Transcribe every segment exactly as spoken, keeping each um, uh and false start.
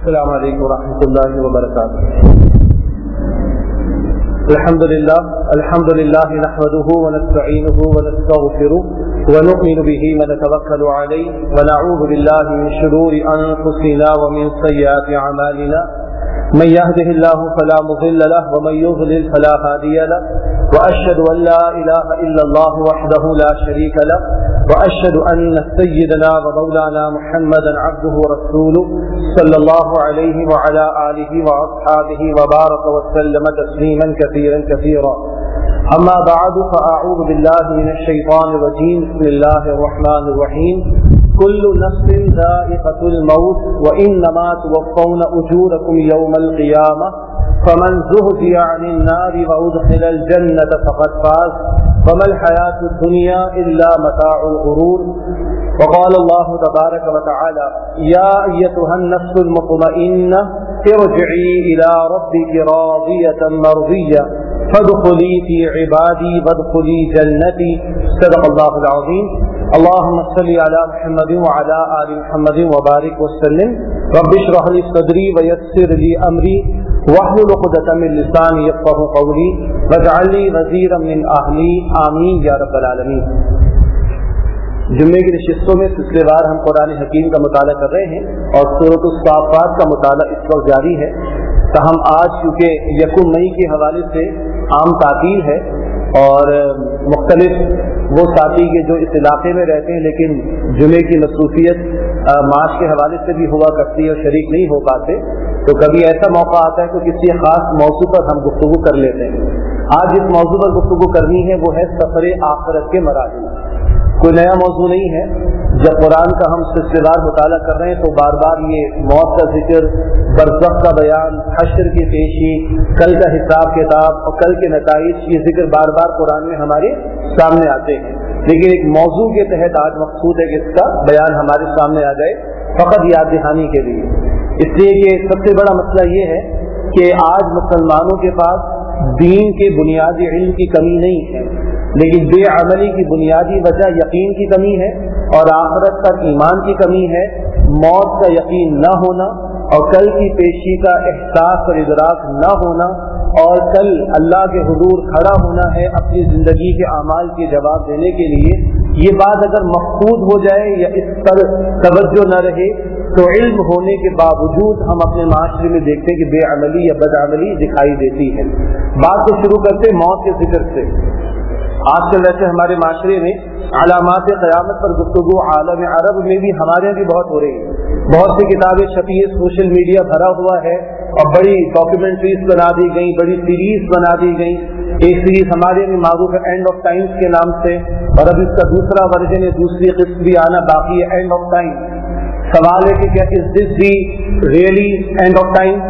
السلام علیکم ورحمۃ اللہ وبرکاتہ. الحمد للہ الحمد للہ نحمده ونستعینه ونستغفره ونؤمن به ونتوکل علیہ ونعوذ باللہ من شرور انفسنا ومن سیئات اعمالنا من يهده الله فلا مضل له ومن يضلل فلا هادي له واشهد ان لا اله الا الله وحده لا شريك له واشهد ان سيدنا ومولانا محمدا عبده ورسوله صلى الله عليه وعلى اله واصحابه وبارك وسلم تسليما كثيرا كثيرا. اما بعد فاعوذ بالله من الشيطان الرجيم. بسم الله الرحمن الرحيم. كل نفس ذائقة الموت وإنما توفون أجوركم يوم القيامة فمن زهزح عن النار وأدخل الجنة فقد فاز وما الحياة الدنيا إلا متاع الغرور. وقال الله تبارك وتعالى يا أيتها النفس المطمئنة ارجعي إلى ربك راضية مرضية فادخلي في عبادي وادخلي جنتي. صدق الله العظيم. اللهم صل على محمد وعلى آل محمد وبارك وسلم. رب اشرح لي صدري ويسر لي أمري واحلل عقدة من لساني يفقهوا قولي واجعل لي وزيرا من أهلي آمين يا رب العالمين. جمعے کی نشستوں میں سلسلے وار ہم قرآن حکیم کا مطالعہ کر رہے ہیں اور سورۃ الصافات کا مطالعہ اس وقت جاری ہے. تاہم آج چونکہ یکم مئی کے حوالے سے عام تعطیل ہے اور مختلف وہ ساتھی کے جو اس علاقے میں رہتے ہیں لیکن جمعے کی مصروفیت معاش کے حوالے سے بھی ہوا کرتی ہے اور شریک نہیں ہو پاتے، تو کبھی ایسا موقع آتا ہے کہ کسی خاص موضوع پر ہم گفتگو کر لیتے ہیں. آج جس موضوع پر گفتگو کرنی ہے وہ ہے سفر آخرت کے مراحل. کوئی نیا موضوع نہیں ہے. جب قرآن کا ہم سلسلے وار مطالعہ کر رہے ہیں تو بار بار یہ موت کا ذکر، برزخ کا بیان، حشر کی پیشی، کل کا حساب کتاب اور کل کے نتائج، یہ ذکر بار بار قرآن میں ہمارے سامنے آتے ہیں. لیکن ایک موضوع کے تحت آج مقصود ہے کہ اس کا بیان ہمارے سامنے آ جائے فقط یاد دہانی کے لیے. اس لیے کہ سب سے بڑا مسئلہ یہ ہے کہ آج مسلمانوں کے پاس دین کے بنیادی علم کی کمی نہیں ہے، لیکن بے عملی کی بنیادی وجہ یقین کی کمی ہے اور آخرت پر ایمان کی کمی ہے. موت کا یقین نہ ہونا اور کل کی پیشی کا احساس اور ادراک نہ ہونا اور کل اللہ کے حضور کھڑا ہونا ہے اپنی زندگی کے اعمال کے جواب دینے کے لیے. یہ بات اگر مفقود ہو جائے یا اس پر توجہ نہ رہے تو علم ہونے کے باوجود ہم اپنے معاشرے میں دیکھتے ہیں کہ بے عملی یا بد عملی دکھائی دیتی ہے. بات کو شروع کرتے موت کے ذکر سے. آج کل ویسے ہمارے معاشرے میں علامات قیامت پر گفتگو عالم عرب میں بھی ہمارے یہاں بھی بہت ہو رہی ہے. بہت سی کتابیں چھپی ہے، سوشل میڈیا بھرا ہوا ہے اور بڑی ڈاکیومنٹریز بنا دی گئیں، بڑی سیریز بنا دی گئیں. ایک سیریز ہمارے میں معروف ہے اینڈ آف ٹائمز کے نام سے، اور اب اس کا دوسرا ورژن ہے، دوسری قسط بھی آنا باقی ہے، اینڈ آف ٹائم. سوال ہے کہ کیا is this the really end of time?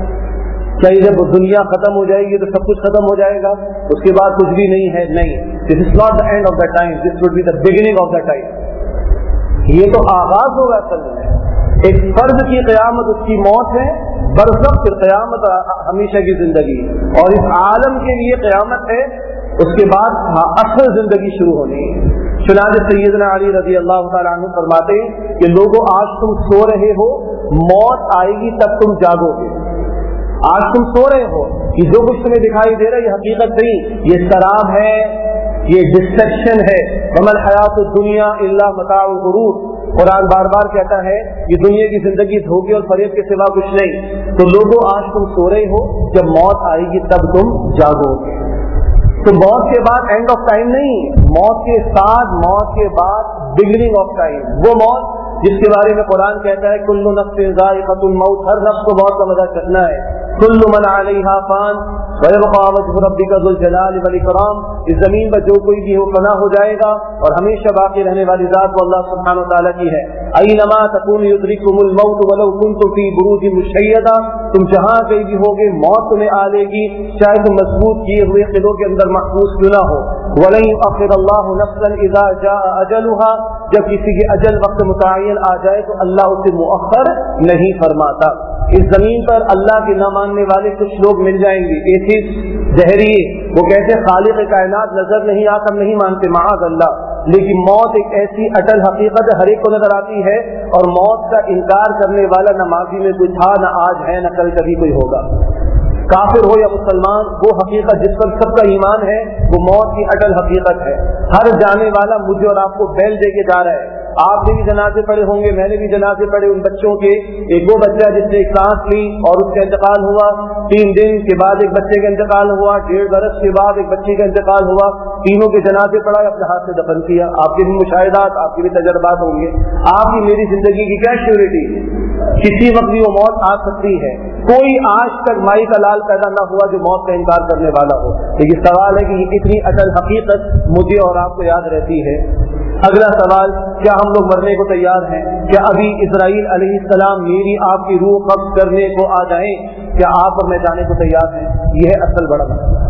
کیا جب دنیا ختم ہو جائے گی تو سب کچھ ختم ہو جائے گا، اس کے بعد کچھ بھی نہیں ہے؟ نہیں، this is not the end of the time, this will be the beginning of the time. یہ تو آغاز ہوگا اصل میں. ایک فرد کی قیامت اس کی موت ہے، برزخ پھر قیامت ہمیشہ کی زندگی، اور اس عالم کے لیے قیامت ہے، اس کے بعد اصل زندگی شروع ہونی ہے. چنانچہ سیدنا علی رضی اللہ تعالیٰ عنہ فرماتے ہیں کہ لوگوں آج تم سو رہے ہو، موت آئے گی تب تم جاگو گے. آج تم سو رہے ہو کہ جو کچھ تمہیں دکھائی دے رہا ہے یہ حقیقت نہیں، یہ شراب ہے، یہ ڈسٹریکشن ہے. وما الحیات الدنیا الا متاع الغرور. قرآن بار بار کہتا ہے یہ دنیا کی زندگی دھوکے اور فریب کے سوا کچھ نہیں. تو لوگوں آج تم سو رہے ہو، جب موت آئے گی تب تم جاگو گے. تو موت کے بعد اینڈ آف ٹائم نہیں، موت کے ساتھ موت کے بعد بگننگ آف ٹائم. وہ موت جس کے بارے میں قرآن کہتا ہے کل نفس ذائقۃ الموت، ہر نفس کو موت کا مزہ چکھنا ہے. کل من علیہا فان ویبقى وجہ ربک ذو الجلال والاکرام. اس زمین پر جو کوئی بھی ہو فنا ہو جائے گا اور ہمیشہ باقی رہنے والی ذات وہ اللہ سبحانہ وتعالی کی ہے. اینما تکونوا یدرککم الموت ولو کنتم فی بروج مشیدہ. تم جہاں کہیں بھی ہوگے موت تمہیں آ لے گی، چاہے تم مضبوط کیے ہوئے قلعوں کے اندر محفوظ کیوں نہ ہو. ولن یؤخر اللہ نفسا اذا جاء اجلها. جب کسی کی اجل وقت متعین آ جائے تو اللہ اسے مؤخر نہیں فرماتا. اس زمین پر اللہ کے نہ ماننے والے کچھ لوگ مل جائیں گے، ایتھیسٹ، دہریے. وہ کہتے خالق کائنات نظر نہیں آتا، ہم نہیں مانتے، معاذ اللہ. لیکن موت ایک ایسی اٹل حقیقت ہر ایک کو نظر آتی ہے، اور موت کا انکار کرنے والا نہ ماضی میں کوئی تھا، نہ آج ہے، نہ کل کبھی کوئی ہوگا۔ کافر ہو یا مسلمان، وہ حقیقت جس پر سب کا ایمان ہے وہ موت کی اٹل حقیقت ہے۔ ہر جانے والا مجھے اور آپ کو بیل دے کے جا رہا ہے۔ آپ نے بھی جنازے پڑے ہوں گے، میں نے بھی جنازے پڑے ان بچوں کے۔ ایک وہ بچہ جس نے ایک سانس لی اور اس کا انتقال ہوا، تین دن کے بعد ایک بچے کا انتقال ہوا، ڈیڑھ برس کے بعد ایک بچے کا انتقال ہوا، تینوں کے جنازے پڑھا، اپنے ہاتھ سے دفن کیا۔ آپ کے بھی مشاہدات، آپ کے بھی تجربات ہوں گے۔ آپ کی میری زندگی کی کیا شیورٹی؟ کسی وقت بھی وہ موت آ سکتی ہے۔ کوئی آج تک مائی کا لال پیدا نہ ہوا جو موت کا انکار کرنے والا ہو۔ لیکن سوال ہے کہ یہ اتنی اٹل حقیقت مجھے اور آپ کو یاد رہتی ہے۔ اگلا سوال، کیا ہم لوگ مرنے کو تیار ہیں؟ کیا ابھی اسرائیل علیہ السلام میری آپ کی روح قبض کرنے کو آ جائیں؟ کیا آپ اور میں جانے کو تیار ہیں؟ یہ ہے اصل بڑا مسئلہ۔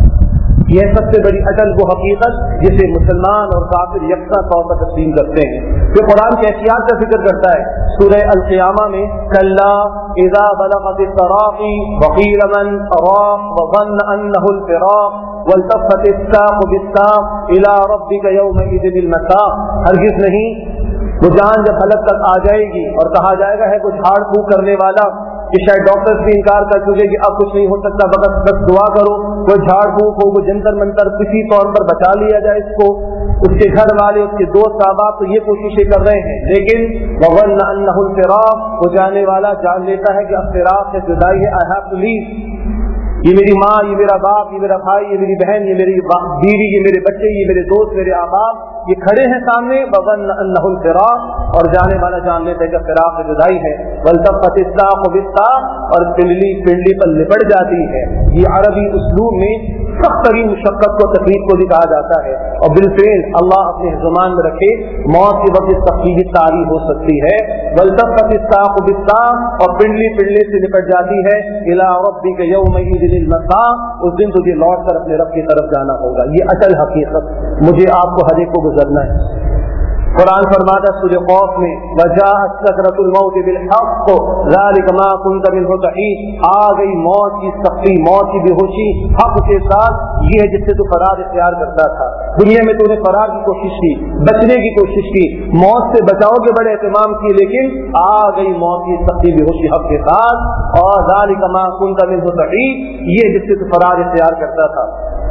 یہ سب سے بڑی اٹل وہ حقیقت جسے مسلمان اور کافر یکساں طور پر تسلیم کرتے ہیں۔ جو قرآن کی احتیاط کا ذکر کرتا ہے سورہ القیامہ میں، کلا اذا بلغت التراقی وقیل من اراق وظن انہ الفراق والتفت الساق بالساق الى ربک یومئذ المساق۔ ہرگز نہیں، وہ جان جب حلق تک آ جائے گی اور کہا جائے گا ہے کچھ ہاڑ پھونک کرنے والا، کہ شاید ڈاکٹر بھی انکار کر چکے کہ اب کچھ نہیں ہو سکتا، بس بس دعا کرو، کوئی جھاڑ پھونک ہو، کوئی جنتر منتر کسی طور پر بچا لیا جائے اس کو۔ اس کے گھر والے، اس کے دوست احباب تو یہ کوششیں کر رہے ہیں، لیکن وظن انہ الفراق، وہ جانے والا جان لیتا ہے کہ اب فراق سے جدائی ہے، آئی ہیو ٹو لیو۔ یہ میری ماں، یہ میرا باپ، یہ میرا بھائی، یہ میری بہن، یہ میری بیوی، یہ میرے بچے، یہ میرے دوست، میرے احباب، یہ کھڑے ہیں سامنے، وظن انہ الفراق، اور جانے والا جان لیتا ہے کہ فراق سے جدائی ہے۔ والتفت الساق بالساق، اور پنڈلی پنڈلی پر لپٹ جاتی ہے۔ یہ عربی اسلوب میں سخت ترین مشقت کو، تکلیف کو بھی کہا جاتا ہے، اور بالفعل اللہ اپنے زبان میں رکھے موت کے وقت اس تکلیف کی تعریف ہو سکتی ہے۔ والتفت الساق بالساق، اور پنڈلی پنڈلی سے لپٹ جاتی ہے، الی ربک یومئذ المساق، اس دن تجھے لوٹ کر اپنے رب کی طرف جانا ہوگا۔ یہ اٹل حقیقت مجھے آپ کو ہر ایک کو گزرنا ہے۔ قرآن فرماتا سورہ قاف میں، وجاءت سکرۃ الموت بالحق ذلک ما كنت منه تحید، آ گئی موت کی سختی، موت کی بے ہوشی حق کے ساتھ، یہ ہے جس سے تو فرار اختیار کرتا تھا۔ دنیا میں تو نے فرار کی کوشش کی، بچنے کی کوشش کی، موت سے بچاؤ کے بڑے اہتمام کیے، لیکن آ گئی موت کی سختی بے ہوشی حق کے ساتھ، اور ذلک ما كنت منه تحید، یہ جس سے تو فرار اختیار کرتا تھا۔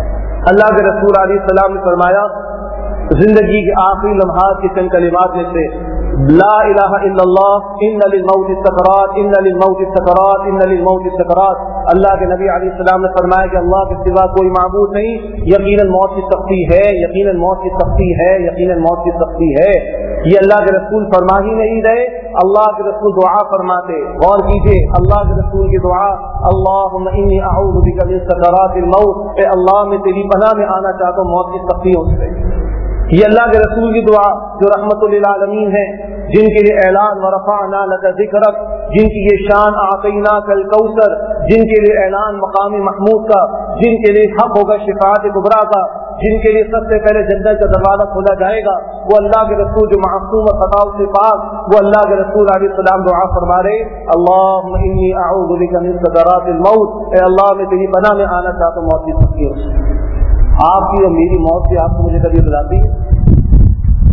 اللہ کے رسول علیہ السلام نے فرمایا زندگی کے آخری لمحات کے چند کلمات میں سے، لا الہ الا اللہ ان للموت سکرات ان للموت سکرات ان للموت سکرات۔ اللہ کے نبی علیہ السلام نے فرمایا کہ اللہ کے سوا کوئی معبود نہیں، یقیناً موت کی سختی ہے، یقیناً موت کی سختی ہے، یقیناً موت کی سختی ہے۔ یہ اللہ کے رسول فرما ہی نہیں رہے، اللہ کے رسول دعا فرماتے۔ غور کیجیے اللہ کے رسول کی دعا، اللہم انی اعوذ بک من سکرات الموت، اے اللہ میں تیری پناہ میں آنا چاہتا ہوں موت کی سختیوں سے۔ یہ اللہ کے رسول کی دعا جو رحمت للعالمین ہے، جن کے لیے اعلان ورفعنا لک ذکرک، جن کی یہ شان اعطیناک الکوثر، جن کے لیے اعلان مقام محمود کا، جن کے لیے حق ہوگا شفاعت کبریٰ کا، جن کے لیے سب سے پہلے جنت کا دروازہ کھولا جائے گا، وہ اللہ کے رسول جو معصوم اور خطاؤں سے پاک، وہ اللہ کے رسول علیہ السلام دعا فرما رہے، اللہم انی اعوذ بک من سکرات الموت، اے اللہ میں تیری پناہ میں آنا چاہتا ہوں موت کی سختیوں سے۔ آپ کی اور میری موت سے آپ کو مجھے کبھی بلاتی ہے؟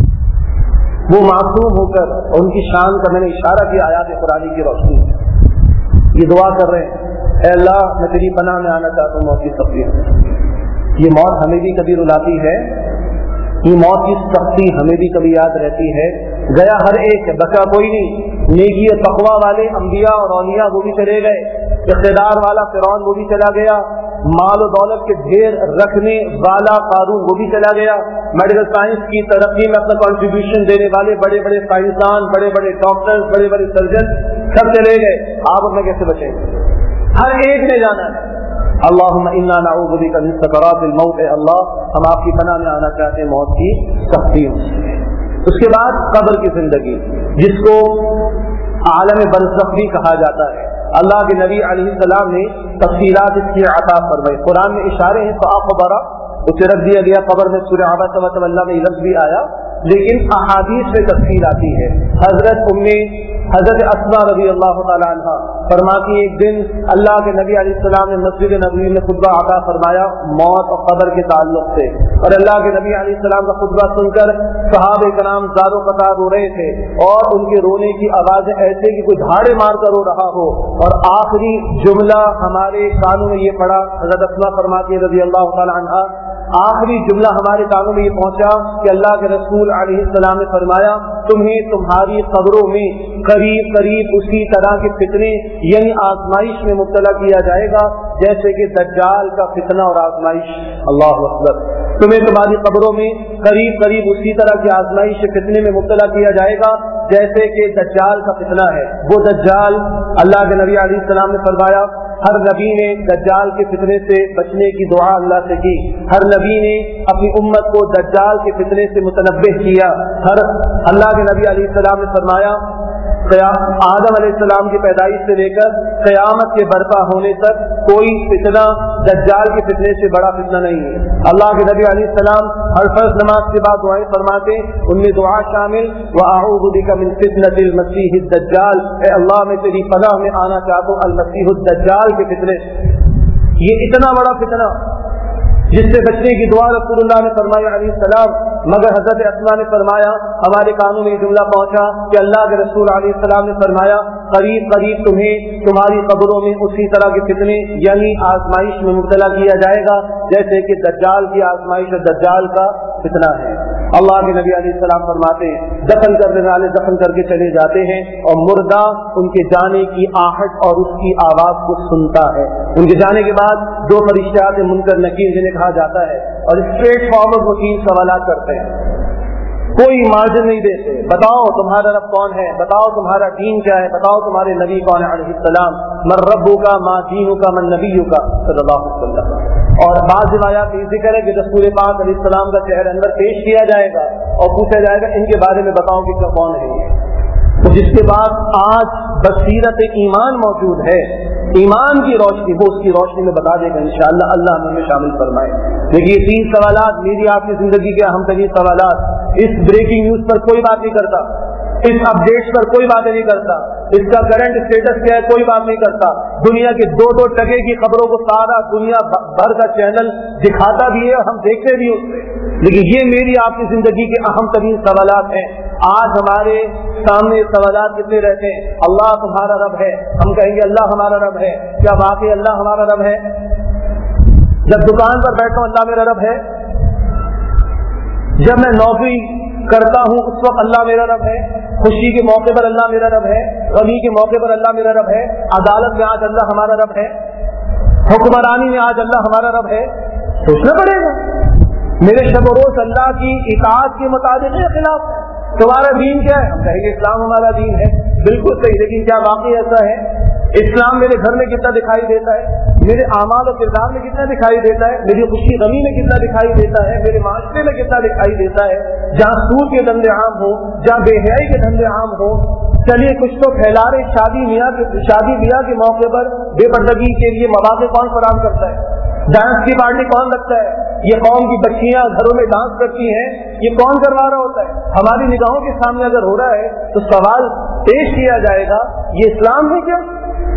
وہ معصوم ہو کر، اور ان کی شان کا میں نے اشارہ کیا آیات قرآنی کی روشنی میں، یہ دعا کر رہے ہیں، اے اللہ میں تیری پناہ میں آنا چاہتا ہوں موت کی سختیوں سے۔ یہ موت ہمیں بھی کبھی رلاتی ہے، یہ موت کی سختی ہمیں بھی کبھی یاد رہتی ہے۔ گیا ہر ایک، بچا کوئی نہیں۔ نیکی اور تقوی والے انبیاء اور اولیاء وہ بھی چلے گئے، اقتدار والا فرعون وہ بھی چلا گیا، مال و دولت کے ڈھیر رکھنے والا قارون وہ بھی چلا گیا، میڈیکل سائنس کی ترقی میں اپنا کنٹریبیوشن دینے والے بڑے بڑے سائنسدان، بڑے بڑے ڈاکٹر، بڑے بڑے سرجن سب چلے گئے۔ آپ ان میں کیسے بچیں گے؟ ہر ایک نے جانا ہے۔ اللہم انا نعوذ بک من سکرات الموت، اے اللہ ہم آپ کی پناہ میں آنا چاہتے ہیں موت کی سختیوں سے۔ اس کے بعد قبر کی زندگی، جس کو عالم برزخ بھی کہا جاتا ہے، اللہ کے نبی علیہ السلام نے تفصیلات اس کی عطا فرمائی۔ قرآن میں اشارے ہیں، فأخبر اسے رکھ دیا گیا قبر میں، سورہ عبس وتولى میں لفظ بھی آیا لیکن احادیث میں تفصیل آتی ہے. حضرت امی حضرت اسماء رضی اللہ تعالیٰ عنہ فرماتی ایک دن اللہ کے نبی علیہ السلام نے مسجد نبوی میں خطبہ عطا فرمایا موت اور قبر کے تعلق سے, اور اللہ کے نبی علیہ السلام کا خطبہ سن کر صحابہ کرام زار و قطار رو رہے تھے, اور ان کے رونے کی آوازیں ایسے کہ کوئی دھاڑے مار کر رو رہا ہو, اور آخری جملہ ہمارے کانوں میں یہ پڑا. حضرت اسماء فرماتی رضی اللہ تعالیٰ عنہ آخری جملہ ہمارے کانوں میں یہ پہنچا کہ اللہ کے رسول علیہ السلام نے فرمایا تمہیں تمہاری قبروں میں قریب قریب اسی طرح کے فتنے یعنی آزمائش میں مبتلا کیا جائے گا جیسے کہ دجال کا فتنہ اور آزمائش. اللہ اکبر. تمہیں تمہاری قبروں میں قریب قریب اسی طرح کی آزمائش فتنے میں مبتلا کیا جائے گا جیسے کہ دجال کا فتنہ ہے. وہ دجال اللہ کے نبی علیہ السلام نے فرمایا ہر نبی نے دجال کے فتنے سے بچنے کی دعا اللہ سے کی, ہر نبی نے اپنی امت کو دجال کے فتنے سے متنبہ کیا. ہر اللہ کے نبی علیہ السلام نے فرمایا آدم علیہ السلام کی پیدائش سے لے کر قیامت کے برپا ہونے تک کوئی فتنہ دجال کے فتنے سے بڑا فتنہ نہیں ہے. اللہ کے نبی علیہ السلام ہر فرض نماز کے بعد دعائیں فرماتے, ان میں دعا شامل وَأَعُوذُ بِكَ مِن فِتْنَةِ الْمَسِيحِ الدَّجَّالِ, اے اللہ میں تیری پناہ میں آنا چاہتا ہوں المسیح الدجال کے فتنے سے. یہ اتنا بڑا فتنہ جس سے بچنے کی دعا رسول اللہ نے فرمایا علیہ السلام, مگر حضرت اسماء نے فرمایا ہمارے کانوں میں یہ جملہ پہنچا کہ اللہ کے رسول علیہ السلام نے فرمایا قریب قریب تمہیں تمہاری قبروں میں اسی طرح کے فتنے یعنی آزمائش میں مبتلا کیا جائے گا جیسے کہ دجال کی آزمائش اور دجال کا فتنہ ہے. اللہ کے نبی علیہ السلام فرماتے ہیں دفن کرنے والے دفن کر کے چلے جاتے ہیں اور مردہ ان کے جانے کی آہٹ اور اس کی آواز کو سنتا ہے. ان کے جانے کے بعد دو فرشتیات منکر نکیر جنہیں کہا جاتا ہے اور اسٹریٹ فارورڈ وکیل سوالات کرتے ہیں, کوئی مارجن نہیں دیتے. بتاؤ تمہارا رب کون ہے, بتاؤ تمہارا دین کیا ہے, بتاؤ تمہارے نبی کون ہے علیہ السلام, من ربو کا ما دینو کا من نبیو کا صلی اللہ علیہ وسلم. اور بعض روایات یہ ذکر ہے کہ رسول پاک علیہ السلام کا چہرہ انور پیش کیا جائے گا اور پوچھا جائے گا ان کے بارے میں بتاؤ کہ کیا کون ہے. تو جس کے بعد آج بصیرت ایمان موجود ہے, ایمان کی روشنی وہ اس کی روشنی میں بتا دے گا انشاءاللہ, اللہ ہمیں شامل فرمائے. لیکن یہ تین سوالات میری آپ کی زندگی کے اہم ترین سوالات, اس بریکنگ نیوز پر کوئی بات نہیں کرتا, اس اپڈیٹس پر کوئی باتیں نہیں کرتا, اس کا کرنٹ اسٹیٹس کیا ہے کوئی بات نہیں کرتا. دنیا کے دو دو ٹکے کی خبروں کو سارا دنیا بھر کا چینل دکھاتا بھی ہے اور ہم دیکھتے بھی اس میں, لیکن یہ میری آپ کی زندگی کے اہم ترین سوالات ہیں. آج ہمارے سامنے سوالات کتنے رہتے ہیں, اللہ تمہارا رب ہے, ہم کہیں گے اللہ ہمارا رب ہے, کیا واقعی اللہ ہمارا رب ہے؟ جب دکان پر بیٹھا ہوں اللہ میرا رب ہے, جب میں نوکری کرتا ہوں اس وقت اللہ میرا رب ہے, خوشی کے موقع پر اللہ میرا رب ہے, غمی کے موقع پر اللہ میرا رب ہے, عدالت میں آج اللہ ہمارا رب ہے, حکمرانی میں آج اللہ ہمارا رب ہے. سوچنا پڑے گا میرے شب و روز اللہ کی اطاعت کے مطابق ہے خلاف. تمہارا دین کیا ہے؟ ہم کہیں گے اسلام ہمارا دین ہے, بالکل صحیح, لیکن کیا واقعی ایسا ہے؟ اسلام میرے گھر میں کتنا دکھائی دیتا ہے, میرے اعمال و کردار میں کتنا دکھائی دیتا ہے, میری خوشی غمی میں کتنا دکھائی دیتا ہے, میرے معاشرے میں کتنا دکھائی دیتا ہے. جہاں سود کے دھندے عام ہو, جہاں بے حیائی کے دھندے عام ہو, چلیے کچھ تو پھیلا رہے, شادی میاں کے شادی بیاہ کے موقع پر بے پردگی کے لیے مواقع کون فراہم کرتا ہے؟ ڈانس کی پارٹی کون رکھتا ہے؟ یہ قوم کی بچیاں گھروں میں ڈانس کرتی ہیں, یہ کون کروا رہا ہوتا ہے؟ ہماری نگاہوں کے سامنے اگر ہو رہا ہے تو سوال پیش کیا جائے گا یہ اسلام ہے کیا؟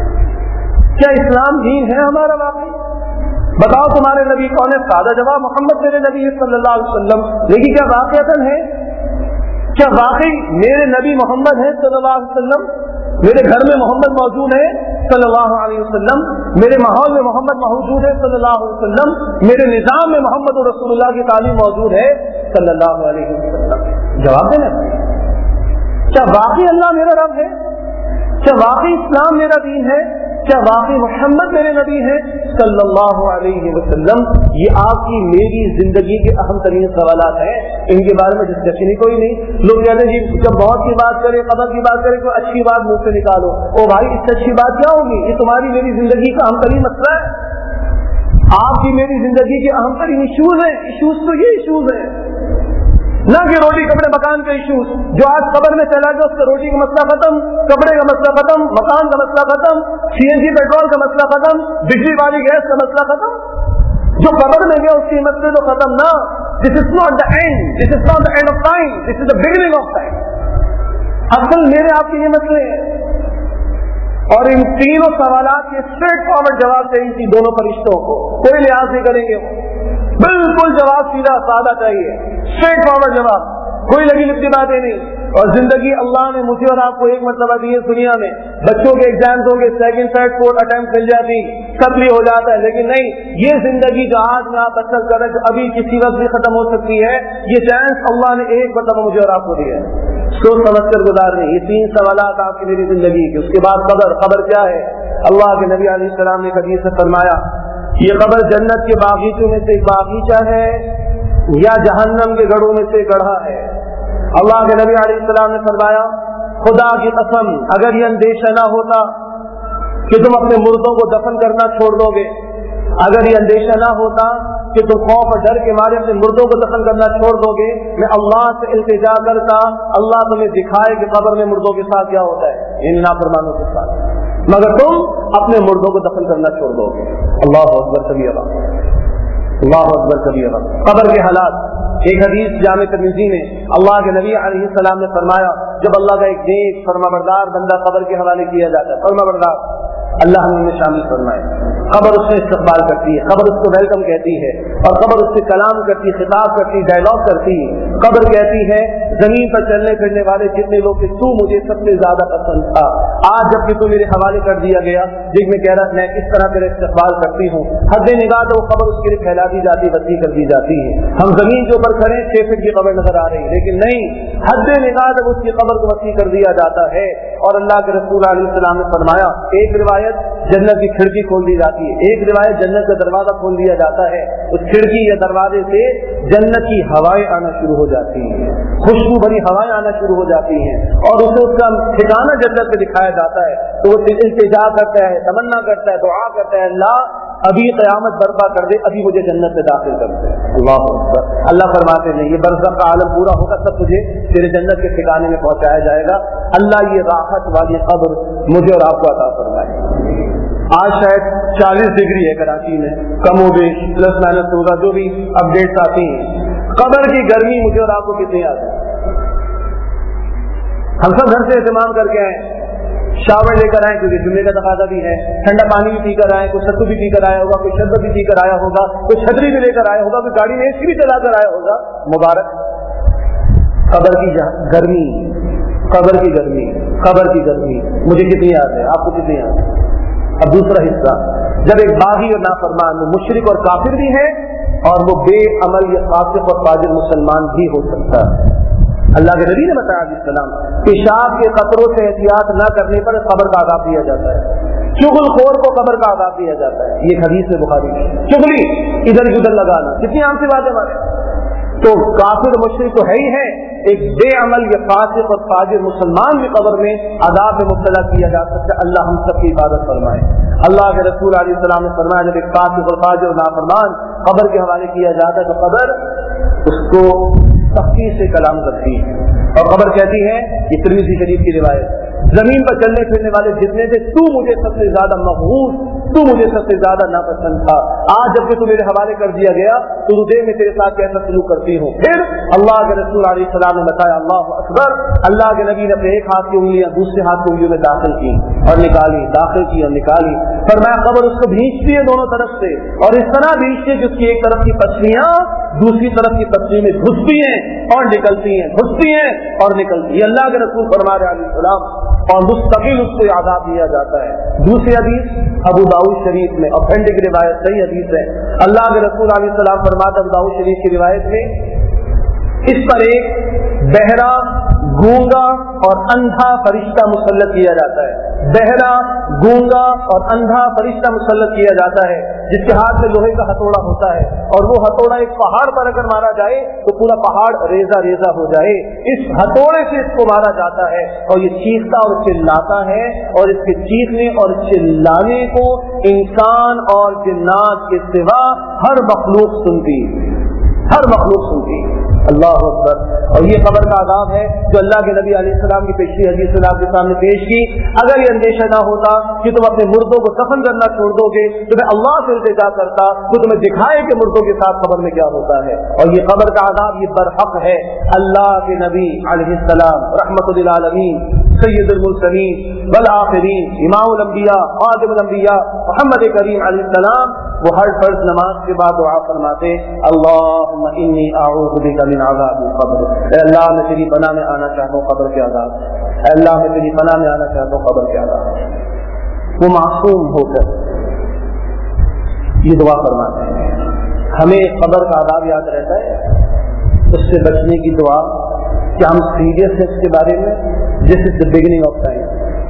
کیا اسلام دین ہے ہمارا واقعی؟ بتاؤ تمہارے نبی کون ہے؟ سادہ جواب محمد میرے نبی صلی اللہ علیہ وسلم. لیکن کیا واقعتاً ہے؟ کیا واقعی میرے نبی محمد ہے صلی اللہ علیہ وسلم؟ میرے گھر میں محمد موجود ہے صلی اللہ علیہ وسلم, میرے ماحول میں محمد موجود ہے صلی اللہ علیہ وسلم, میرے نظام میں محمد رسول اللہ کی تعلیم موجود ہے صلی اللہ علیہ وسلم. جواب دینا, کیا واقعی اللہ میرا رب ہے؟ کیا واقعی اسلام میرا دین ہے؟ کیا واقعی محمد میرے نبی ہے صلی اللہ علیہ وسلم؟ یہ آپ کی میری زندگی کے اہم ترین سوالات ہیں, ان کے بارے میں ڈسکشن ہی کوئی نہیں. لوگ کہتے ہیں جی جب بہت کی بات کرے, قدر کی بات کرے, کوئی اچھی بات منہ سے نکالو. او بھائی اس سے اچھی بات کیا ہوگی؟ یہ تمہاری میری زندگی کا اہم ترین مسئلہ ہے, آپ کی میری زندگی کے اہم ترین ایشوز ہیں. ایشوز تو یہ ایشوز ہیں, نہ کہ روٹی کپڑے مکان کے ایشوز. جو آج قبر میں چلا گیا اس کا روٹی کا مسئلہ ختم, کپڑے کا مسئلہ ختم, مکان کا مسئلہ ختم, سی این جی پیٹرول کا مسئلہ ختم, بجلی والی گیس کا مسئلہ ختم. جو قبر میں گیا اس کے مسئلے تو ختم نہ, This is not the end. This is not the end of time. This is the beginning of time. اصل میرے آپ کے یہ مسئلے ہیں. اور ان تینوں سوالات کے اسٹریٹ فارورڈ جواب چاہیے تھی دونوں فرشتوں کو. کوئی لحاظ نہیں کریں گے, بالکل جواب سیدھا سادہ چاہیے, اسٹریٹ فارورڈ جواب, کوئی لگی لپٹی باتیں نہیں. اور زندگی اللہ نے مجھے اور آپ کو ایک مرتبہ دی ہے دنیا میں. بچوں کے ایگزامز ہوں گے, سیکنڈ تھرڈ فورتھ اٹمپٹ مل جاتی, سب لیے ہو جاتا ہے. لیکن نہیں, یہ زندگی جو آج میں آپ بسر کر رہے ہیں, ابھی کسی وقت بھی ختم ہو سکتی ہے, یہ چانس اللہ نے ایک مرتبہ مجھے اور آپ کو دیا ہے. سوچ سمجھ کر گزارنے. یہ تین سوالات آپ کی میری زندگی کے. اس کے بعد قبر. قبر کیا ہے؟ اللہ کے نبی علیہ السلام نے حدیث سے فرمایا, یہ قبر جنت کے باغیچوں میں سے ایک باغیچہ ہے یا جہنم کے گڑھوں میں سے گڑھا ہے. اللہ کے نبی علیہ السلام نے فرمایا, خدا کی قسم اگر یہ اندیشہ نہ ہوتا کہ تم اپنے مردوں کو دفن کرنا چھوڑ دو گے, اگر یہ اندیشہ نہ ہوتا کہ تم خوف اور ڈر کے مارے اپنے مردوں کو دفن کرنا چھوڑ دو گے, میں اللہ سے التجا کرتا اللہ تمہیں دکھائے کہ قبر میں مردوں کے ساتھ کیا ہوتا ہے, ان نافرمانوں کے ساتھ, مگر تم اپنے مردوں کو دفن کرنا چھوڑ دو گے. اللہ اکبر کبیرہ, اللہ اکبر کبیرہ. قبر کے حالات. ایک حدیث جامع ترمذی میں اللہ کے نبی علیہ السلام نے فرمایا, جب اللہ کا ایک نیک فرما بردار بندہ قبر کے حوالے کیا جاتا ہے, فرما بردار, اللہ ہمیں شامل فرمائے. قبر اس میں استقبال کرتی ہے, قبر اس کو ویلکم کہتی ہے, اور قبر اس سے کلام کرتی, خطاب کرتی, ڈائلاگ کرتی ہے. قبر کہتی ہے زمین پر چلنے پھرنے والے جتنے لوگ تو مجھے سب سے زیادہ پسند تھا, آج جب کہ تو میرے حوالے کر دیا گیا, جن میں کہہ رہا میں کس طرح تیرا استقبال کرتی ہوں. حد نگاہ تو وہ قبر اس کے لیے پھیلا دی جاتی, وسیع کر دی جاتی ہے. ہم زمین کے اوپر کھڑے, چھ فٹ کی قبر نظر آ رہی ہے, لیکن نہیں, حد نگاہ جب اس کی قبر کو وسیع کر دیا جاتا ہے. اور اللہ کے رسول علیہ السلام نے فرمایا, ایک روایت جنت کی کھڑکی کھول دی جاتی ہے, ایک روایت جنت کا دروازہ کھول دیا جاتا ہے. اس کھڑکی یا دروازے سے جنت کی ہوائیں آنا شروع ہو جاتی ہیں, خوشبو بھری ہوائیں آنا شروع ہو جاتی ہیں, اور اسے اس کا ٹھکانہ جنت میں دکھایا جاتا ہے. تو وہ التجا کرتا ہے, تمنا کرتا ہے, دعا کرتا ہے, اللہ ابھی قیامت برپا کر دے, ابھی مجھے جنت میں داخل کر دے. اللہ اکبر. اللہ فرماتے ہیں یہ برزخ کا عالم پورا ہوگا تب تجھے تیرے جنت کے ٹھکانے میں پہنچایا جائے گا. اللہ یہ راحت والی قبر مجھے اور آپ کو عطا فرمائے. آج شاید چالیس ڈگری ہے کراچی میں, کم و بیش پلس مائنس ہوگا, جو بھی اپڈیٹس آتی ہیں. قبر کی گرمی مجھے اور آپ کو کتنی آتی ہے؟ ہم سب گھر سے اہتمام کر کے آئے, شاور لے کر آئے کیونکہ جمعے کا تقاضا بھی ہے, ٹھنڈا پانی بھی پی کر آئے, کوئی ستو بھی پی کر آیا ہوگا, کوئی شربت بھی پی کر آیا ہوگا, کوئی چھتری بھی لے کر آیا ہوگا, کوئی گاڑی میں اے سی بھی چلا کر آیا ہوگا. مبارک. قبر کی گرمی, قبر کی گرمی, قبر کی گرمی مجھے کتنی یاد ہے, آپ کو کتنی یاد ہے؟ اب دوسرا حصہ, جب ایک باغی اور نافرمان, مشرک اور کافر بھی ہے, اور وہ بے عمل یا فاسق اور فاجر مسلمان بھی ہو سکتا ہے. اللہ کے نبی نے بتایا علیہ السلام, پیشاب کے قطروں سے احتیاط نہ کرنے پر قبر کا عذاب دیا جاتا ہے. چغل خور کو قبر کا عذاب دیا جاتا ہے. یہ حدیث میں بخاری ہے. چغلی, ادھر ادھر لگانا, کتنی عام سی بات ہے ہمارے. تو کافر مشرک تو ہے ہی ہے, ایک بے عمل یا فاسق اور فاجر مسلمان بھی قبر میں عذاب میں مبتلا کیا جا سکتا ہے. اللہ ہم سب کی عبادت فرمائے. اللہ کے رسول علیہ السلام نے فرمایا, جب ایک فاسق اور فاجر اور نافرمان قبر کے حوالے کیا جاتا ہے تو قبر اس کو سختی سے کلام کرتی ہے, اور قبر کہتی ہے, یہ ترمذی شریف کی روایت, زمین پر چلنے پھرنے والے جتنے تھے تو مجھے سب سے زیادہ مغروض, تو مجھے سب سے زیادہ ناپسند تھا. آج جب کہ تو میرے حوالے کر دیا گیا تو تجھے میں تیرے ساتھ کیسا سلوک کرتی ہوں. پھر اللہ کے رسول علیہ السلام نے بتایا, اللہ اکبر, اللہ کے نبی نے اپنے ایک ہاتھ کی انگلیاں دوسرے ہاتھ کی انگلیوں میں داخل کی اور نکالی, داخل کی اور نکالی. فرمایا قبر اس کو بھینچتی ہے دونوں طرف سے, اور اس طرح بھینچتی ہے کہ اس کی ایک طرف کی پسلیاں دوسری طرف کی پسلی میں گھستی ہیں اور نکلتی ہیں, گھستی ہیں اور نکلتی ہیں. اللہ کے رسول فرما رہے علیہ السلام, اور مستقل اس کو عذاب دیا جاتا ہے. دوسری حدیث ابو داؤد شریف میں, اوتھینٹک روایت, صحیح حدیث ہے. اللہ کے رسول علیہ السلام فرماتے ابو داؤد شریف کی روایت میں, اس پر ایک بہرا, گونگا اور اندھا فرشتہ مسلط کیا جاتا ہے. بہرا, گونگا اور اندھا فرشتہ مسلط کیا جاتا ہے, جس کے ہاتھ میں لوہے کا ہتھوڑا ہوتا ہے, اور وہ ہتھوڑا ایک پہاڑ پر اگر مارا جائے تو پورا پہاڑ ریزہ ریزہ ہو جائے. اس ہتھوڑے سے اس کو مارا جاتا ہے, اور یہ چیختا اور چلاتا ہے, اور اس کے چیخنے اور چلانے کو انسان اور جنات کے سوا ہر مخلوق سنتی, ہر مخلوق سنتی. اللہ اکبر. اور یہ قبر کا عذاب ہے جو اللہ کے نبی علیہ السلام کی پیشی حدیث میں آپ کے سامنے پیش کی. اگر یہ اندیشہ نہ ہوتا کہ تم اپنے مردوں کو دفن کرنا چھوڑ دو گے تو میں اللہ سے التجا کرتا تو تمہیں دکھائے کہ مردوں کے ساتھ قبر میں کیا ہوتا ہے. اور یہ قبر کا عذاب یہ برحق ہے. اللہ کے نبی علیہ السلام رحمت للعالمین سید المرسلین والآخرین امام الانبیاء خاتم الانبیاء محمد کریم علیہ السلام وہ ہر فرض نماز کے بعد دعا فرماتے اللہم انی اعوذ بک من عذاب القبر. اے اللہ میں تیری پناہ میں آنا چاہتا ہوں قبر کے عذاب. اے اللہ میں تیری پناہ میں آنا چاہتا ہوں قبر کے عذاب. وہ معصوم ہو کر یہ دعا فرماتے ہیں. ہمیں قبر کا عذاب یاد رہتا ہے, اس سے بچنے کی دعا. کیا ہم سیریس ہیں اس کے بارے میں؟ This is the beginning of time.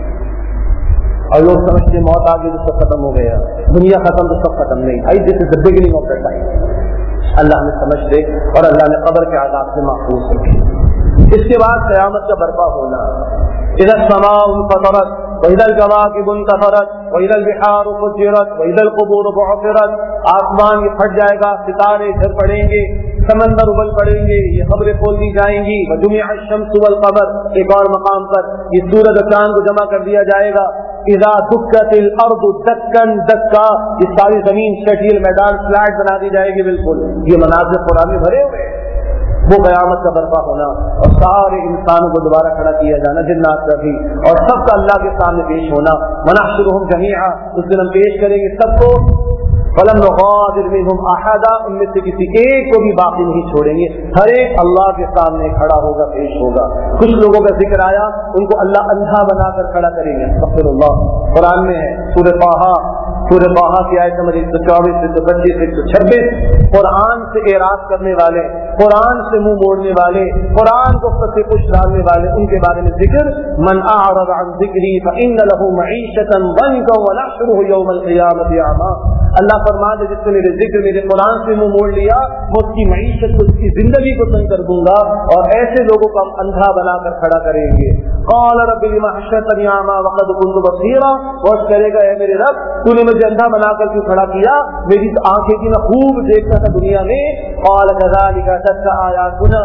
اور لوگ سمجھتے موت آ گئی تو سب ختم ہو گیا, دنیا ختم تو سب ختم نہیں. I this is the beginning of the time. اللہ نے سمجھ دے اور اللہ نے قبر کے عذاب سے محفوظ رکھے. اس کے بعد قیامت کا برپا ہونا. اذا السماء انفطرت واذا الكواكب انتثرت واذا البحار فجرت واذا القبور بعثرت. آسمان یہ پھٹ جائے گا, ستارے گر پڑیں گے, سمندر ابل پڑیں گے, یہ خبریں کھول دی جائیں گی. وجمع الشمس والقمر, ایک اور مقام پر یہ سورج اور چاند کو جمع کر دیا جائے گا. اذا دکت الارض دکن دکا, یہ ساری زمین شٹیل میدان فلیٹ بنا دی جائے گی. بالکل یہ مناظر قرآن میں بھرے ہوئے. وہ قیامت کا برپا ہونا اور سارے انسانوں کو دوبارہ کھڑا کیا جانا, جنات کا بھی, اور سب کا اللہ کے سامنے پیش ہونا. ونحشرهم جميعا, اس دن ہم پیش کریں گے سب کو. فلم نغادر منهم احدا, ان میں سے کسی ایک کو بھی باقی نہیں چھوڑیں گے. ہر ایک اللہ کے سامنے کھڑا ہوگا, پیش ہوگا. کچھ لوگوں کا ذکر آیا, ان کو اللہ اندھا بنا کر کھڑا کریں گے. استغفر اللہ, قرآن میں ہے سورہ طٰہٰ, سورہ طٰہٰ کی آیت نمبر ایک سو چوبیس, ایک سو پچیس, ایک سو چھبیس. قرآن سے اعراض کرنے والے, قرآن سے منہ موڑنے والے, قرآن کو پس پش ڈالنے والے, ان کے بارے میں ذکر. من اعرض عن ذکری فإن له معیشة ضنکا ونحشره یوم القیامة اعما. اللہ فرما دے جس نے میرے ذکر, میرے قرآن سے منہ موڑ لیا, میں اس کی معیشت کو, اس کی زندگی کو تنگ کر دوں گا, اور ایسے لوگوں کو ہم اندھا بنا کر کھڑا کریں گے. قال رب لما حشرتنی اعما وقد كنت بصيرا, اور کرے گا اے میرے رب تو نے مجھے اندھا بنا کر کیوں کھڑا کیا, میری آنکھیں کی میں خوب دیکھتا تھا دنیا میں. قال كذلك اتتك آیاتنا